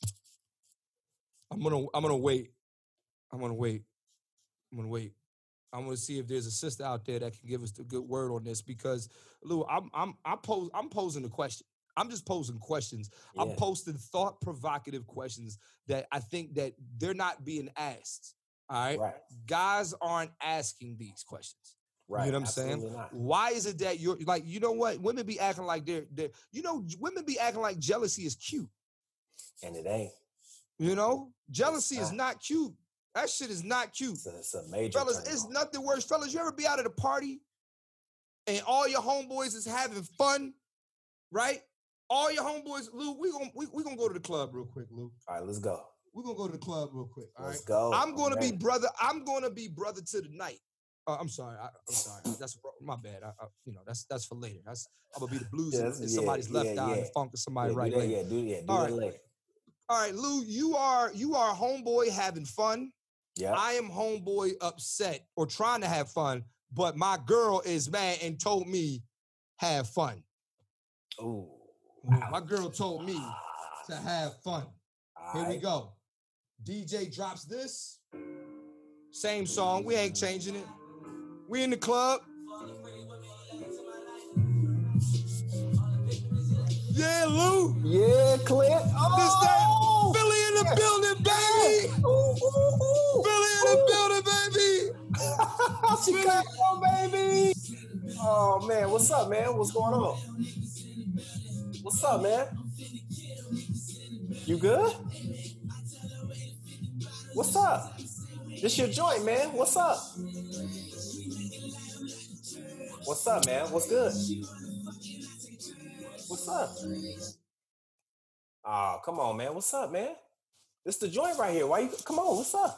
I'm gonna wait. I want to see if there's a sister out there that can give us the good word on this because Lou, I'm posing the question. I'm just posing questions. I'm Yeah. posting thought provocative questions that I think that they're not being asked. All right. Right. Guys aren't asking these questions. Right. You know what I'm saying? Absolutely not. Why is it that you're like, you know what? Women be acting like women be acting like jealousy is cute. And it ain't. You know, jealousy is not. not cute. That shit is not cute. It's a major Fellas, turn it's on. nothing worse. Fellas, you ever be out at a party and all your homeboys is having fun, right? All your homeboys, Lou, we gonna go to the club real quick, Lou. All right, let's go. We're gonna go to the club real quick. All Let's right. go. I'm gonna be ready. brother. I'm gonna be brother to the night. I'm sorry. I'm sorry. That's my bad. That's for later. I'm gonna be the blues Yeah, in somebody's left eye and the funk in somebody's right leg. Do All that right. later. All right, Lou, you are homeboy having fun. Yeah. I am homeboy upset or trying to have fun, but my girl is mad and told me have fun. Ooh. My girl told me to have fun. Here we Alright. go. DJ drops this. Same song. We ain't changing it. We in the club. Yeah, Lou. Yeah, Clint. This that Philly in the building, baby. Philly in the building, baby. Chicago, baby. Oh man, what's up, man? What's going on? What's up, man? You good? What's up? This your joint, man. What's up? What's up, man? What's good? What's up? Oh, come on, man. What's up, man? This the joint right here. Why you come on? What's up?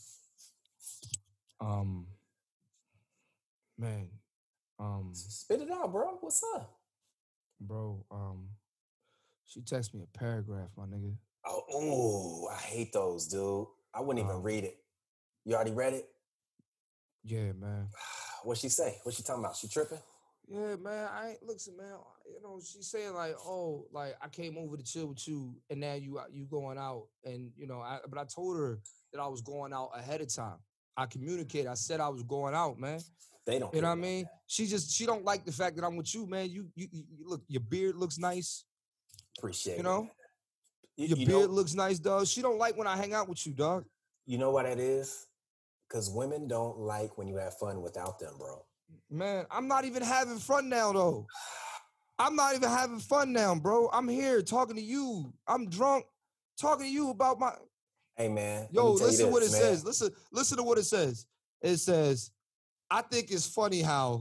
Man, Spit it out, bro. What's up? bro, she texted me a paragraph, my nigga. Oh, I hate those, dude. I wouldn't even read it. You already read it? Yeah, man. What'd she say? What's she talking about? She tripping? Yeah, man. Listen, man. You know, she's saying like, oh, like I came over to chill with you, and now you going out, and you know, but I told her that I was going out ahead of time. I communicated. I said I was going out, man. They don't. You know care what I mean? She don't like the fact that I'm with you, man. You look, your beard looks nice. Appreciate You it. know, man. your you beard know, looks nice, dog. She don't like when I hang out with you, dog. You know what that is? Because women don't like when you have fun without them, bro. Man, I'm not even having fun now, though. I'm not even having fun now, bro. I'm here talking to you. I'm drunk talking to you about my. Hey, man. let Yo, me tell you listen what it this, man. says. Listen to what it says. It says, I think it's funny how.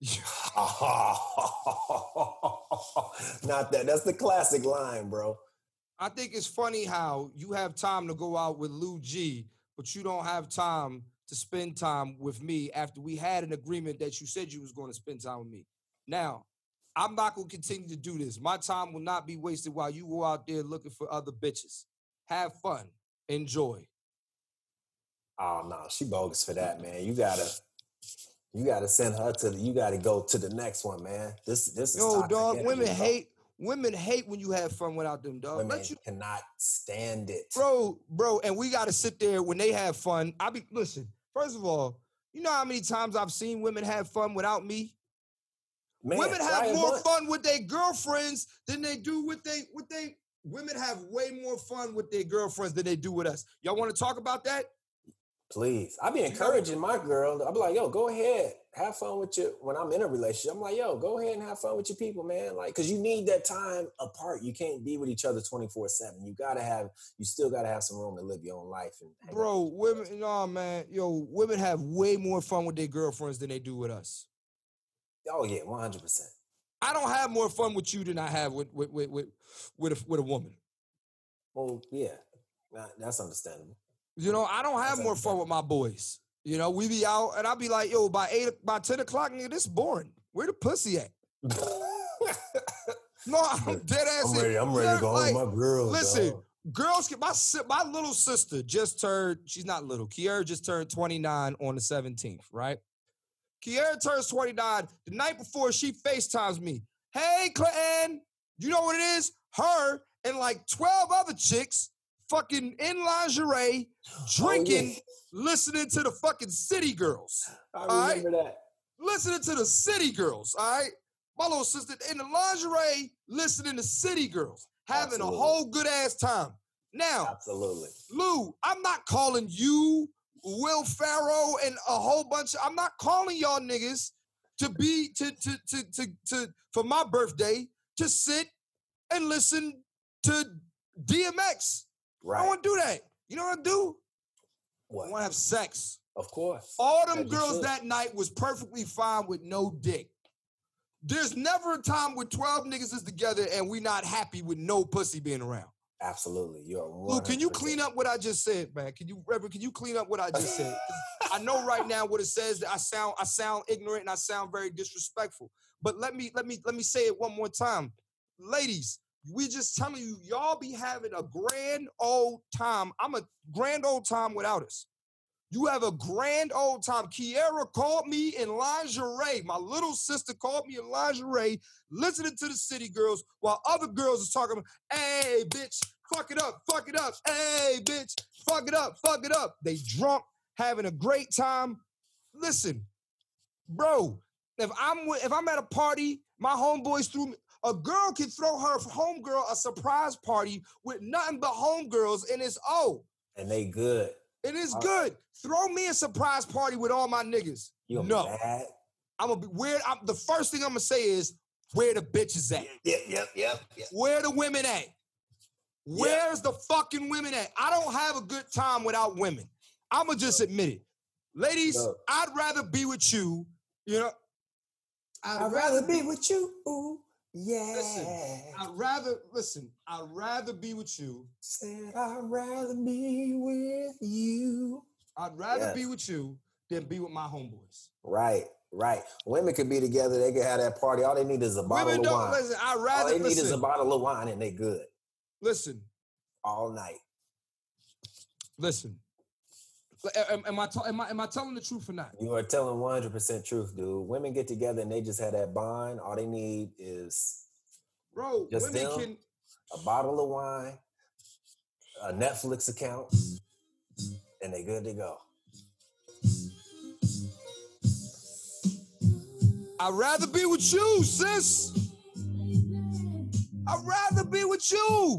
Not that. That's the classic line, bro. I think it's funny how you have time to go out with Lou G, but you don't have time to spend time with me after we had an agreement that you said you was going to spend time with me. Now, I'm not going to continue to do this. My time will not be wasted while you go out there looking for other bitches. Have fun. Enjoy. Oh no, she bogus for that, man. You gotta send her to you gotta go to the next one, man. This is Yo, toxic dog, energy, women hate when you have fun without them, dog. Women cannot stand it. Bro, and we got to sit there when they have fun. Listen, first of all, you know how many times I've seen women have fun without me? Man, Women have Ryan more Bunt- fun with their girlfriends than they do with they. Women have way more fun with their girlfriends than they do with us. Y'all want to talk about that? Please. I be encouraging my girl. I be like, yo, go ahead. Have fun with your, when I'm in a relationship, I'm like, yo, go ahead and have fun with your people, man. Like, cause you need that time apart. You can't be with each other 24/7. You still gotta have some room to live your own life. Bro, women, no, man. Yo, women have way more fun with their girlfriends than they do with us. Oh yeah, 100%. I don't have more fun with you than I have with a woman. Well, yeah, that's understandable. You know, I don't have more fun with my boys. You know, we be out and I'll be like, yo, by 10 o'clock, nigga, this is boring. Where the pussy at? No, I'm dead ass. I'm ready to go home with my girl. Listen, dog. girls, my little sister just turned, she's not little. Kiera just turned 29 on the 17th, right? Kiera turns 29 the night before she FaceTimes me. Hey, Clinton, you know what it is? Her and like 12 other chicks fucking in lingerie, drinking, listening to the fucking City Girls. I remember that. Listening to the City Girls, all right? My little sister in the lingerie, listening to City Girls, having a whole good ass time. Now, Absolutely. Lou, I'm not calling you, Will Ferrell, and a whole bunch of, I'm not calling y'all niggas to be, for my birthday, to sit and listen to DMX. Right. I don't want to do that. You know what I do? What? I want to have sex. Of course. All them As you girls should. that night was perfectly fine with no dick. There's never a time where 12 niggas is together and we not happy with no pussy being around. Absolutely. You're 100%. Lou, can you clean up what I just said, man? Reverend, can you clean up what I just said? 'Cause I know right now what it says that I sound ignorant and I sound very disrespectful. But let me say it one more time. Ladies, we just telling you, y'all be having a grand old time. I'm a grand old time without us. You have a grand old time. Kiara called me in lingerie. My little sister called me in lingerie, listening to the City Girls while other girls are talking about, hey, bitch, fuck it up, fuck it up. Hey, bitch, fuck it up, fuck it up. They drunk, having a great time. Listen, bro, if I'm at a party, my homeboys threw me, a girl can throw her homegirl a surprise party with nothing but homegirls, and it's, And they good. it is good. Throw me a surprise party with all my niggas. You gonna No. be mad? I'm gonna be weird. The first thing I'm gonna say is, where the bitches at? Yep. Where the women at? Where's the fucking women at? I don't have a good time without women. I'm gonna just admit it. Ladies, No. I'd rather be with you, you know. I'd rather be with you. Ooh, yeah. Listen, I'd rather be with you. Said I'd rather be with you. I'd rather be with you than be with my homeboys. Right. Women could be together. They could have that party. All they need is a bottle Women of don't wine. listen. I'd All rather they need is a listen. bottle of wine and they good Listen. all night. Listen. Am I telling the truth or not? You are telling 100% truth, dude. Women get together and they just have that bond. All they need is Bro, just women them, can. a bottle of wine, a Netflix account, and they good to go. I'd rather be with you, sis. I'd rather be with you.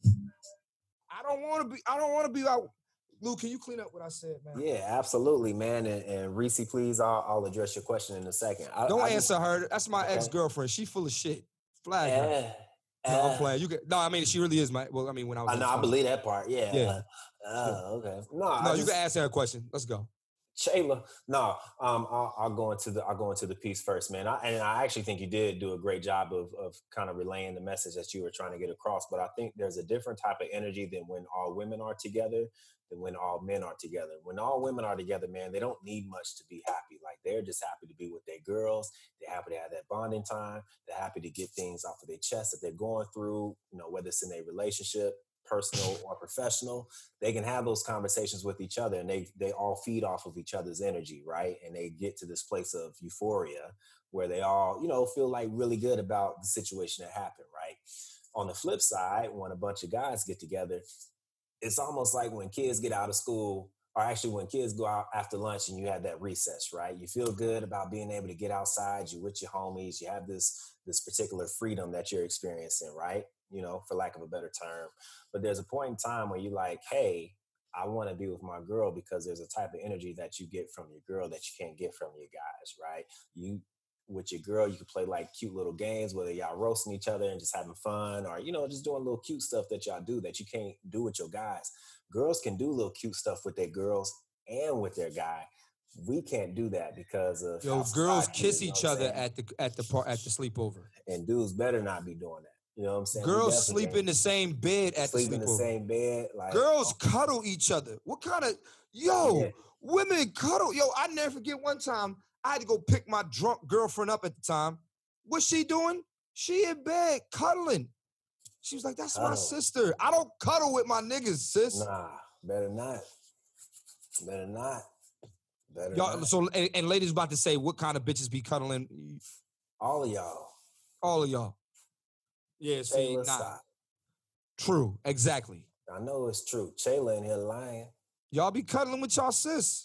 I don't want to be out. Lou, can you clean up what I said, man? Yeah, absolutely, man. And Reese, please, I'll address your question in a second. Don't answer her. That's my ex-girlfriend. She full of shit. Flag her. No, I'm playing. I mean, she really is, man. Well, I mean, when I was. I believe that part. Yeah. Yeah. Okay. No, you can ask her a question. Let's go. Shayla, no, I'll go into the piece first, man. I actually think you did do a great job of kind of relaying the message that you were trying to get across. But I think there's a different type of energy than when all women are together than when all men are together. When all women are together, man, they don't need much to be happy. Like they're just happy to be with their girls. They're happy to have that bonding time. They're happy to get things off of their chest that they're going through. You know, whether it's in a relationship, personal or professional, they can have those conversations with each other and they all feed off of each other's energy, right? And they get to this place of euphoria where they all, feel like really good about the situation that happened, right? On the flip side, when a bunch of guys get together, it's almost like when kids get out of school, or actually when kids go out after lunch and you have that recess, right? You feel good about being able to get outside, you're with your homies, you have this particular freedom that you're experiencing, right? For lack of a better term. But there's a point in time where you're like, hey, I want to be with my girl because there's a type of energy that you get from your girl that you can't get from your guys, right? With your girl, you can play like cute little games, whether y'all roasting each other and just having fun or, just doing little cute stuff that y'all do that you can't do with your guys. Girls can do little cute stuff with their girls and with their guy. We can't do that because of girls kiss each other at the sleepover. And dudes better not be doing that. You know what I'm saying? Girls sleep in the same bed at the sleepover. Sleep in the same bed. Like, girls cuddle each other. What kind of women cuddle? I never forget one time I had to go pick my drunk girlfriend up at the time. What's she doing? She in bed cuddling. She was like, "That's my sister. I don't cuddle with my niggas, sis." Nah, better not. Better not. Better Y'all, not. so and ladies about to say, what kind of bitches be cuddling? All of y'all. All of y'all. Yeah, see, nah. Stop. True, exactly. I know it's true. Chayla in here lying. Y'all be cuddling with y'all sis.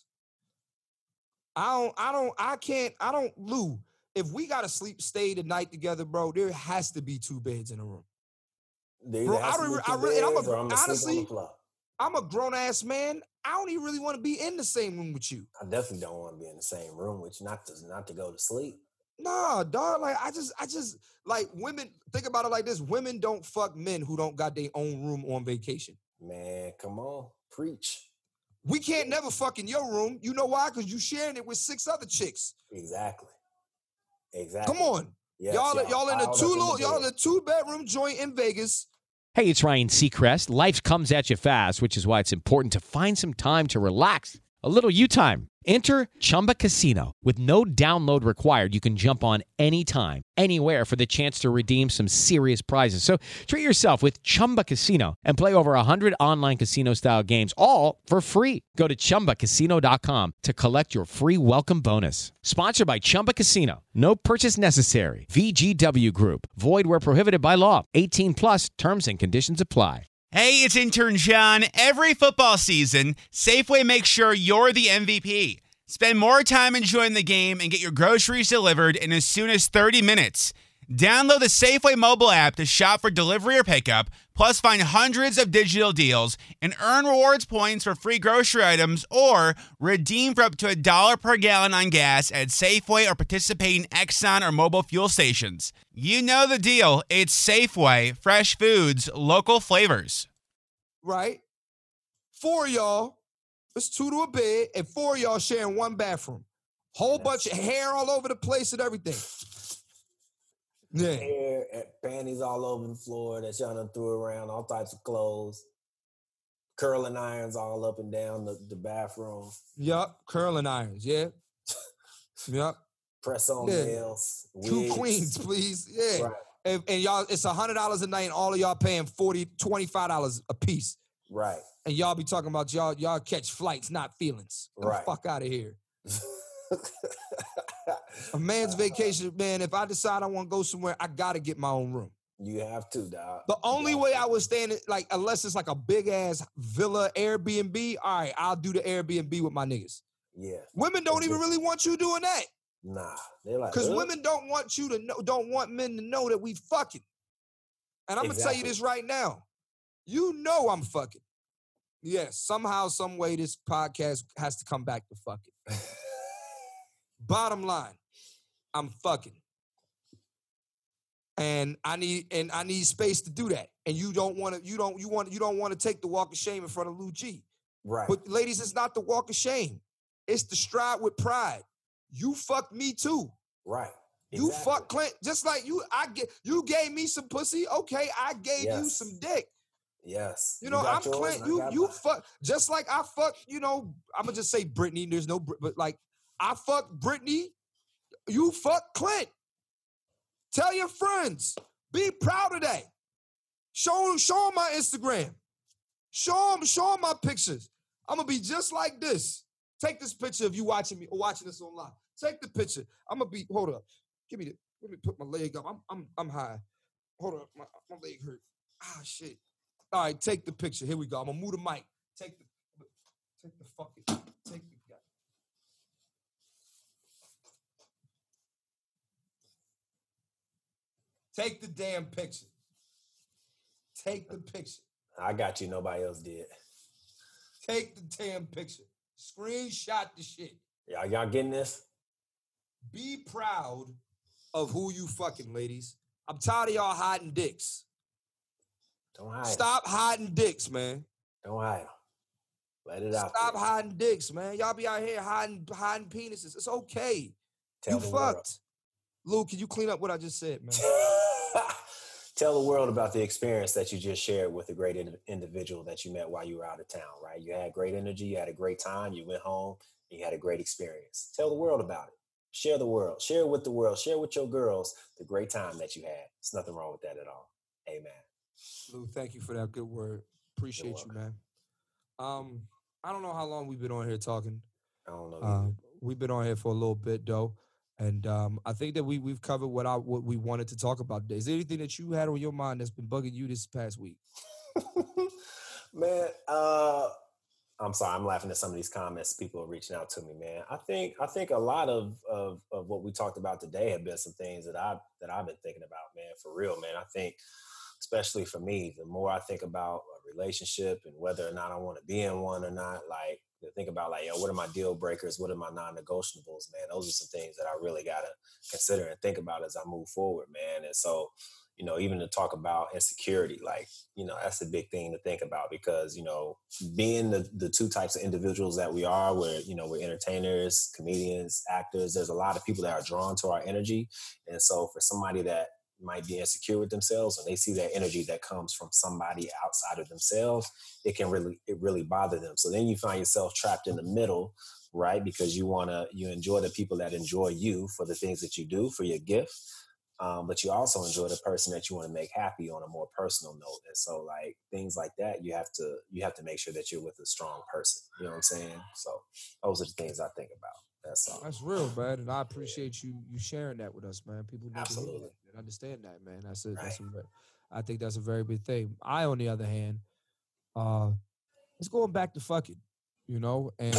Lou, if we gotta stay the night together, bro, there has to be 2 beds in a room. Bro, honestly, I'm a grown ass man. I don't even really want to be in the same room with you. I definitely don't want to be in the same room with you, not to go to sleep. Nah, dog. Like I just like women. Think about it like this: women don't fuck men who don't got their own room on vacation. Man, come on, preach. We can't never fuck in your room. You know why? Because you sharing it with 6 other chicks. Exactly. Come on, Yes, y'all in the a 2-bedroom joint in Vegas. Hey, it's Ryan Seacrest. Life comes at you fast, which is why it's important to find some time to relax. A little you time. Enter Chumba Casino. With no download required, you can jump on anytime, anywhere for the chance to redeem some serious prizes. So treat yourself with Chumba Casino and play over 100 online casino-style games, all for free. Go to ChumbaCasino.com to collect your free welcome bonus. Sponsored by Chumba Casino. No purchase necessary. VGW Group. Void where prohibited by law. 18 plus. Terms and conditions apply. Hey, it's intern John. Every football season, Safeway makes sure you're the MVP. Spend more time enjoying the game and get your groceries delivered in as soon as 30 minutes. Download the Safeway mobile app to shop for delivery or pickup, plus find hundreds of digital deals and earn rewards points for free grocery items or redeem for up to $1 per gallon on gas at Safeway or participating Exxon or mobile fuel stations. You know the deal. It's Safeway, fresh foods, local flavors. Right? 4 of y'all. It's 2 to a bed, and 4 of y'all sharing 1 bathroom. Whole bunch of hair all over the place and everything. Yeah. Hair and panties all over the floor that y'all done threw around, all types of clothes. Curling irons all up and down the bathroom. Yup. Curling irons, yeah. Yup. Press on nails. 2 queens, please. Yeah. Right. And y'all, it's $100 a night, and all of y'all paying $25 a piece. Right. And y'all be talking about y'all catch flights, not feelings. Get the fuck out of here. A man's vacation, man, if I decide I want to go somewhere, I got to get my own room. You have to, dog. The only way I would stand it, like, unless it's like a big-ass villa Airbnb, all right, I'll do the Airbnb with my niggas. Yeah. Women don't even really want you doing that. Nah. They're like, because women don't want you to know, don't want men to know that we fucking. And I'm going to tell you this right now. You know I'm fucking. Yes, somehow, some way, this podcast has to come back to fucking. Bottom line, I'm fucking. And I need space to do that. And you don't want to take the walk of shame in front of Lou G. Right. But ladies, it's not the walk of shame. It's the stride with pride. You fucked me too. Right. Exactly. You fucked Clint just like you gave me some pussy. Okay, I gave you some dick. Yes. You know, I'm Clint. You fuck just like I fuck, you know, I'm gonna just say Brittany. There's no but like I fuck Brittany. You fuck Clint. Tell your friends. Be proud of that. Show them my Instagram. Show them my pictures. I'm gonna be just like this. Take this picture of you watching me or watching this online. Take the picture. I'm gonna be. Hold up. Let me put my leg up. I'm high. Hold up. My leg hurt. Ah, shit. All right, take the picture. Here we go. I'm gonna move the mic. Take the Take the damn picture. Take the picture. I got you. Nobody else did. Take the damn picture. Screenshot the shit. Y'all getting this? Be proud of who you fucking, ladies. I'm tired of y'all hiding dicks. Don't hide. Stop hiding dicks, man. Don't hide them. Let it out. Stop hiding dicks, man. Y'all be out here hiding penises. It's okay. You fucked. Lou, can you clean up what I just said, man? Tell the world about the experience that you just shared with a great individual that you met while you were out of town, right? You had great energy. You had a great time. You went home. And you had a great experience. Tell the world about it. Share the world. Share it with the world. Share with your girls the great time that you had. There's nothing wrong with that at all. Amen. Lou, thank you for that good word. Appreciate you, man. I don't know how long we've been on here talking. I don't know. We've been on here for a little bit, though. And I think that we've covered what we wanted to talk about today. Is there anything that you had on your mind that's been bugging you this past week? Man, I'm sorry, I'm laughing at some of these comments. People are reaching out to me, man. I think a lot of what we talked about today have been some things that I've been thinking about, man, for real, man. I think, especially for me, the more I think about a relationship and whether or not I want to be in one or not, like to think about like, yo, what are my deal breakers? What are my non-negotiables, man? Those are some things that I really gotta consider and think about as I move forward, man. And so, you know, even to talk about insecurity, like, you know, that's a big thing to think about because, you know, being the two types of individuals that we are, where, you know, we're entertainers, comedians, actors, there's a lot of people that are drawn to our energy. And so for somebody that might be insecure with themselves and they see that energy that comes from somebody outside of themselves, it can really bother them. So then you find yourself trapped in the middle, right? Because you enjoy the people that enjoy you for the things that you do, for your gift. But you also enjoy the person that you want to make happy on a more personal note. And so like things like that, you have to make sure that you're with a strong person. You know what I'm saying? So those are the things I think about. That's all. That's real, man, and I appreciate you sharing that with us, man. People need to hear Absolutely. that and understand that, man. That's a Right. I think that's a very big thing. I, on the other hand, it's going back to fucking, you know, and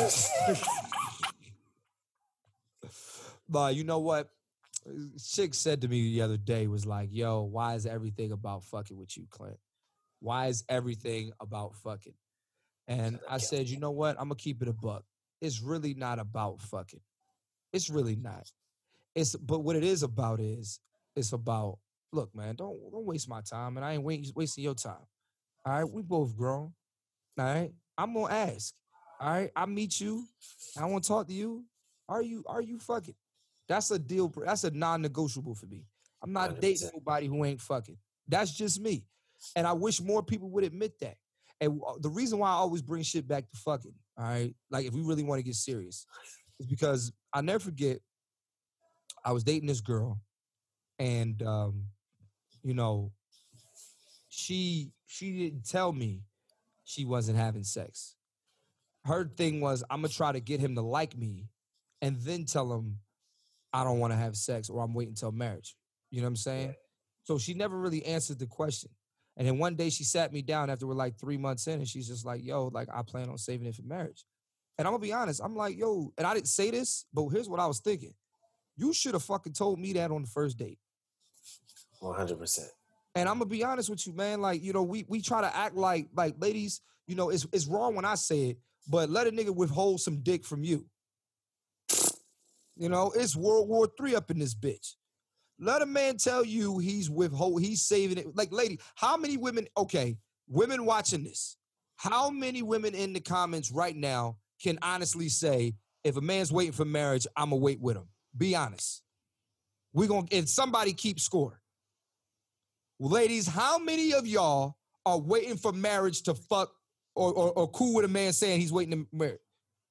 but you know what? Chick said to me the other day was like, yo, why is everything about fucking with you, Clint? Why is everything about fucking? And I said, you know what? I'm gonna keep it a buck. It's really not about fucking. It's really not. But what it is about is it's about, look, man, don't waste my time, and I ain't wasting your time. All right, we both grown. All right, I'm gonna ask. All right, I meet you. I want to talk to you. Are you fucking? That's a deal. That's a non-negotiable for me. I'm not 100%. dating nobody who ain't fucking. That's just me. And I wish more people would admit that. And the reason why I always bring shit back to fucking, all right, like if we really want to get serious, is because I'll never forget, I was dating this girl, and you know, she didn't tell me she wasn't having sex. Her thing was, I'm gonna try to get him to like me, and then tell him I don't want to have sex or I'm waiting until marriage. You know what I'm saying? So she never really answered the question. And then one day she sat me down after we're like 3 months in, and she's just like, yo, like I plan on saving it for marriage. And I'm gonna be honest, I'm like, yo, and I didn't say this, but here's what I was thinking. You should have fucking told me that on the first date. 100%. And I'm gonna be honest with you, man. Like, you know, we try to act like ladies, you know, it's wrong when I say it, but let a nigga withhold some dick from you. You know, it's World War III up in this bitch. Let a man tell you he's saving it. Like, lady, how many women, okay, women watching this, how many women in the comments right now can honestly say, if a man's waiting for marriage, I'm gonna wait with him? Be honest. If somebody keeps score. Ladies, how many of y'all are waiting for marriage to fuck or cool with a man saying he's waiting to marry?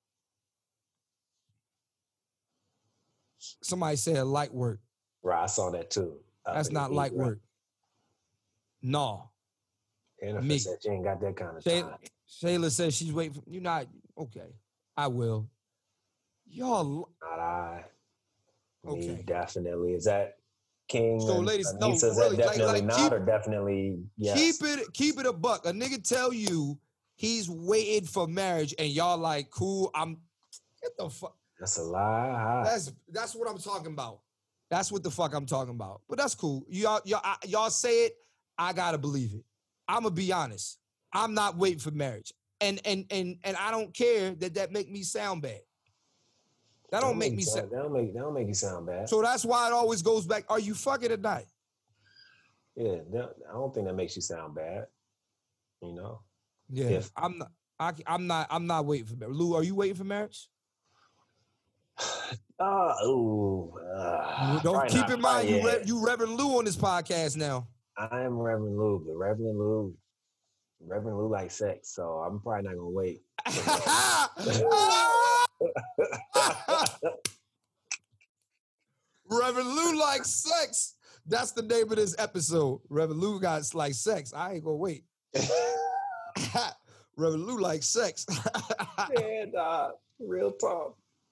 Somebody said light work. Right, I saw that too. That's not light work. No. Jennifer said she ain't got that kind of time. Shayla says she's waiting for you. Not okay. I will. Y'all. Not I. Me, Okay. definitely. Is that King? So, ladies, no, Anissa, is really, that definitely like, not, or definitely yes? Keep it a buck. A nigga tell you he's waiting for marriage, and y'all like, cool. Get the fuck. That's a lie. That's what I'm talking about. That's what the fuck I'm talking about. But that's cool. Y'all say it. I gotta believe it. I'm gonna be honest. I'm not waiting for marriage, and I don't care that make me sound bad. That don't make me sound. That don't make you sound bad. So that's why it always goes back. Are you fucking or not? Yeah, I don't think that makes you sound bad. You know. Yeah, If, I'm not. I'm not waiting for marriage. Lou, are you waiting for marriage? Don't keep in mind you Reverend Lou on this podcast now. I am Reverend Lou, but Reverend Lou likes sex, so I'm probably not gonna wait. Reverend Lou likes sex. That's the name of this episode. Reverend Lou got like sex. I ain't gonna wait. Reverend Lou likes sex. Yeah, dog. Real talk.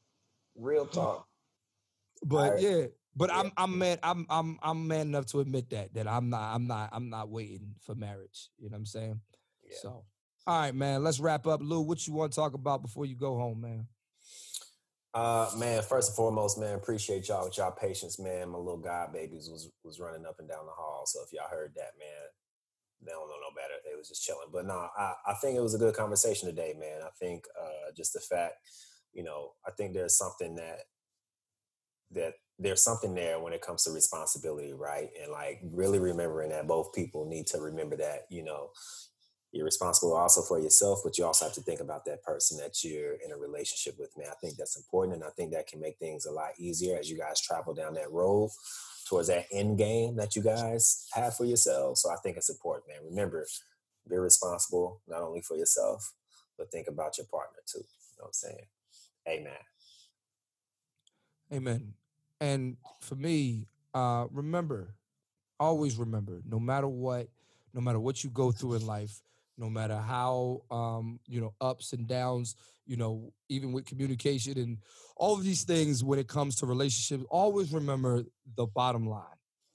But right. yeah, but yeah. I'm man enough to admit that I'm not waiting for marriage. You know what I'm saying? Yeah. So All right, man. Let's wrap up. Lou, what you want to talk about before you go home, man? Man, first and foremost, man, appreciate y'all with y'all patience, man. My little god babies was running up and down the hall. So if y'all heard that, man, they don't know no better. They was just chilling. But no, I think it was a good conversation today, man. I think just the fact, I think there's something that there's something there when it comes to responsibility, right? And like really remembering that both people need to remember that, you're responsible also for yourself, but you also have to think about that person that you're in a relationship with, man. I think that's important, and I think that can make things a lot easier as you guys travel down that road towards that end game that you guys have for yourselves. So I think it's important, man. Remember, be responsible not only for yourself, but think about your partner too. You know what I'm saying? Amen. Amen. And for me, always remember, no matter what you go through in life, no matter how, ups and downs, even with communication and all of these things when it comes to relationships, always remember the bottom line.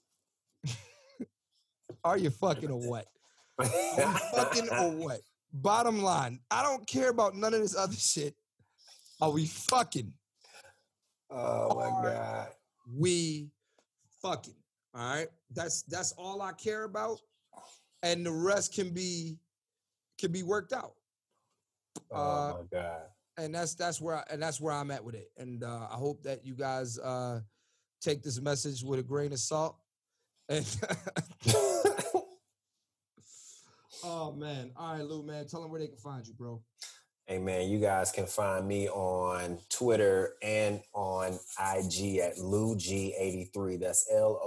Are you fucking or what? Are you fucking or what? Bottom line. I don't care about none of this other shit. Are we fucking? Oh my God. We fucking. All right. That's all I care about. And the rest can be worked out. Oh my God. And that's where I'm at with it. And I hope that you guys take this message with a grain of salt. And oh man. All right, Lou, man. Tell them where they can find you, bro. Hey man, you guys can find me on Twitter and on IG at LouGee83. That's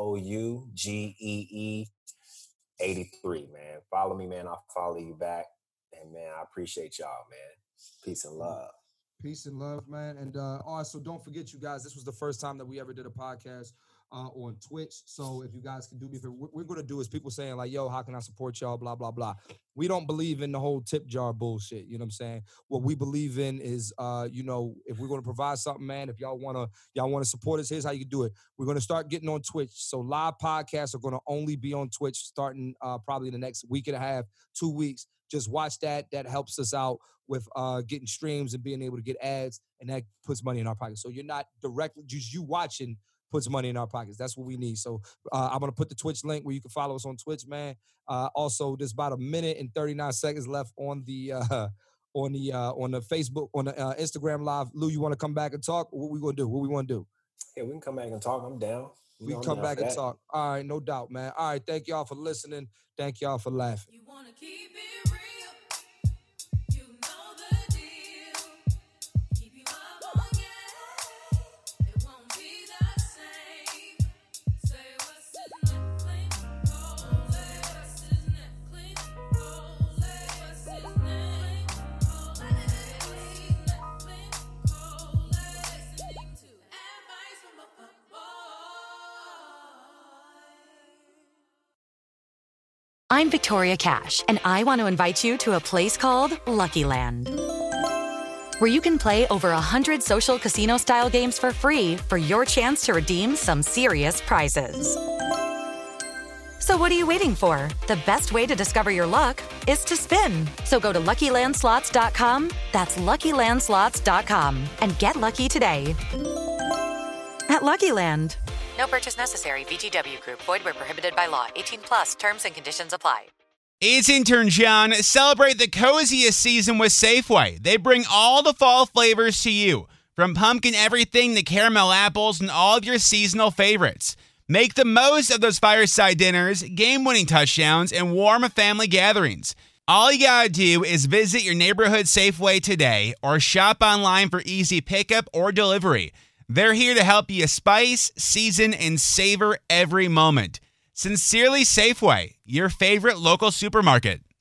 LOUGEE 83, man. Follow me, man. I'll follow you back. And man, I appreciate y'all, man. Peace and love. Peace and love, man. And also, don't forget, you guys, this was the first time that we ever did a podcast on Twitch. So if you guys can do me, what we're going to do is people saying like, yo, how can I support y'all? Blah, blah, blah. We don't believe in the whole tip jar bullshit. You know what I'm saying? What we believe in is, if we're going to provide something, man, if y'all want to support us, here's how you can do it. We're going to start getting on Twitch. So live podcasts are going to only be on Twitch starting probably in the next week and a half, 2 weeks. Just watch that. That helps us out with getting streams and being able to get ads, and that puts money in our pockets. So you're not directly, just you watching puts money in our pockets. That's what we need. So I'm going to put the Twitch link where you can follow us on Twitch, man. Also, there's about 1 minute and 39 seconds left on the Facebook, on the Instagram live. Lou, you want to come back and talk? What we going to do? What we want to do? Yeah, we can come back and talk. I'm down. We can come back and talk. All right, no doubt, man. All right, thank y'all for listening. Thank y'all for laughing. You wanna keep it real. You know the deal. Keep you up all game. It won't be the same. Say what's his name? Clean gold. Say what's his name? Clean gold. Say what's his name? Clean gold. Listening to advice from a boy. I'm Victoria Cash, and I want to invite you to a place called Lucky Land, where you can play over 100 social casino-style games for free for your chance to redeem some serious prizes. So what are you waiting for? The best way to discover your luck is to spin. So go to LuckyLandSlots.com. That's LuckyLandSlots.com. And get lucky today. At Lucky Land. No purchase necessary. VGW Group. Void where prohibited by law. 18 plus. Terms and conditions apply. It's intern John. Celebrate the coziest season with Safeway. They bring all the fall flavors to you, from pumpkin everything to caramel apples and all of your seasonal favorites. Make the most of those fireside dinners, game-winning touchdowns, and warm family gatherings. All you gotta do is visit your neighborhood Safeway today or shop online for easy pickup or delivery. They're here to help you spice, season, and savor every moment. Sincerely, Safeway, your favorite local supermarket.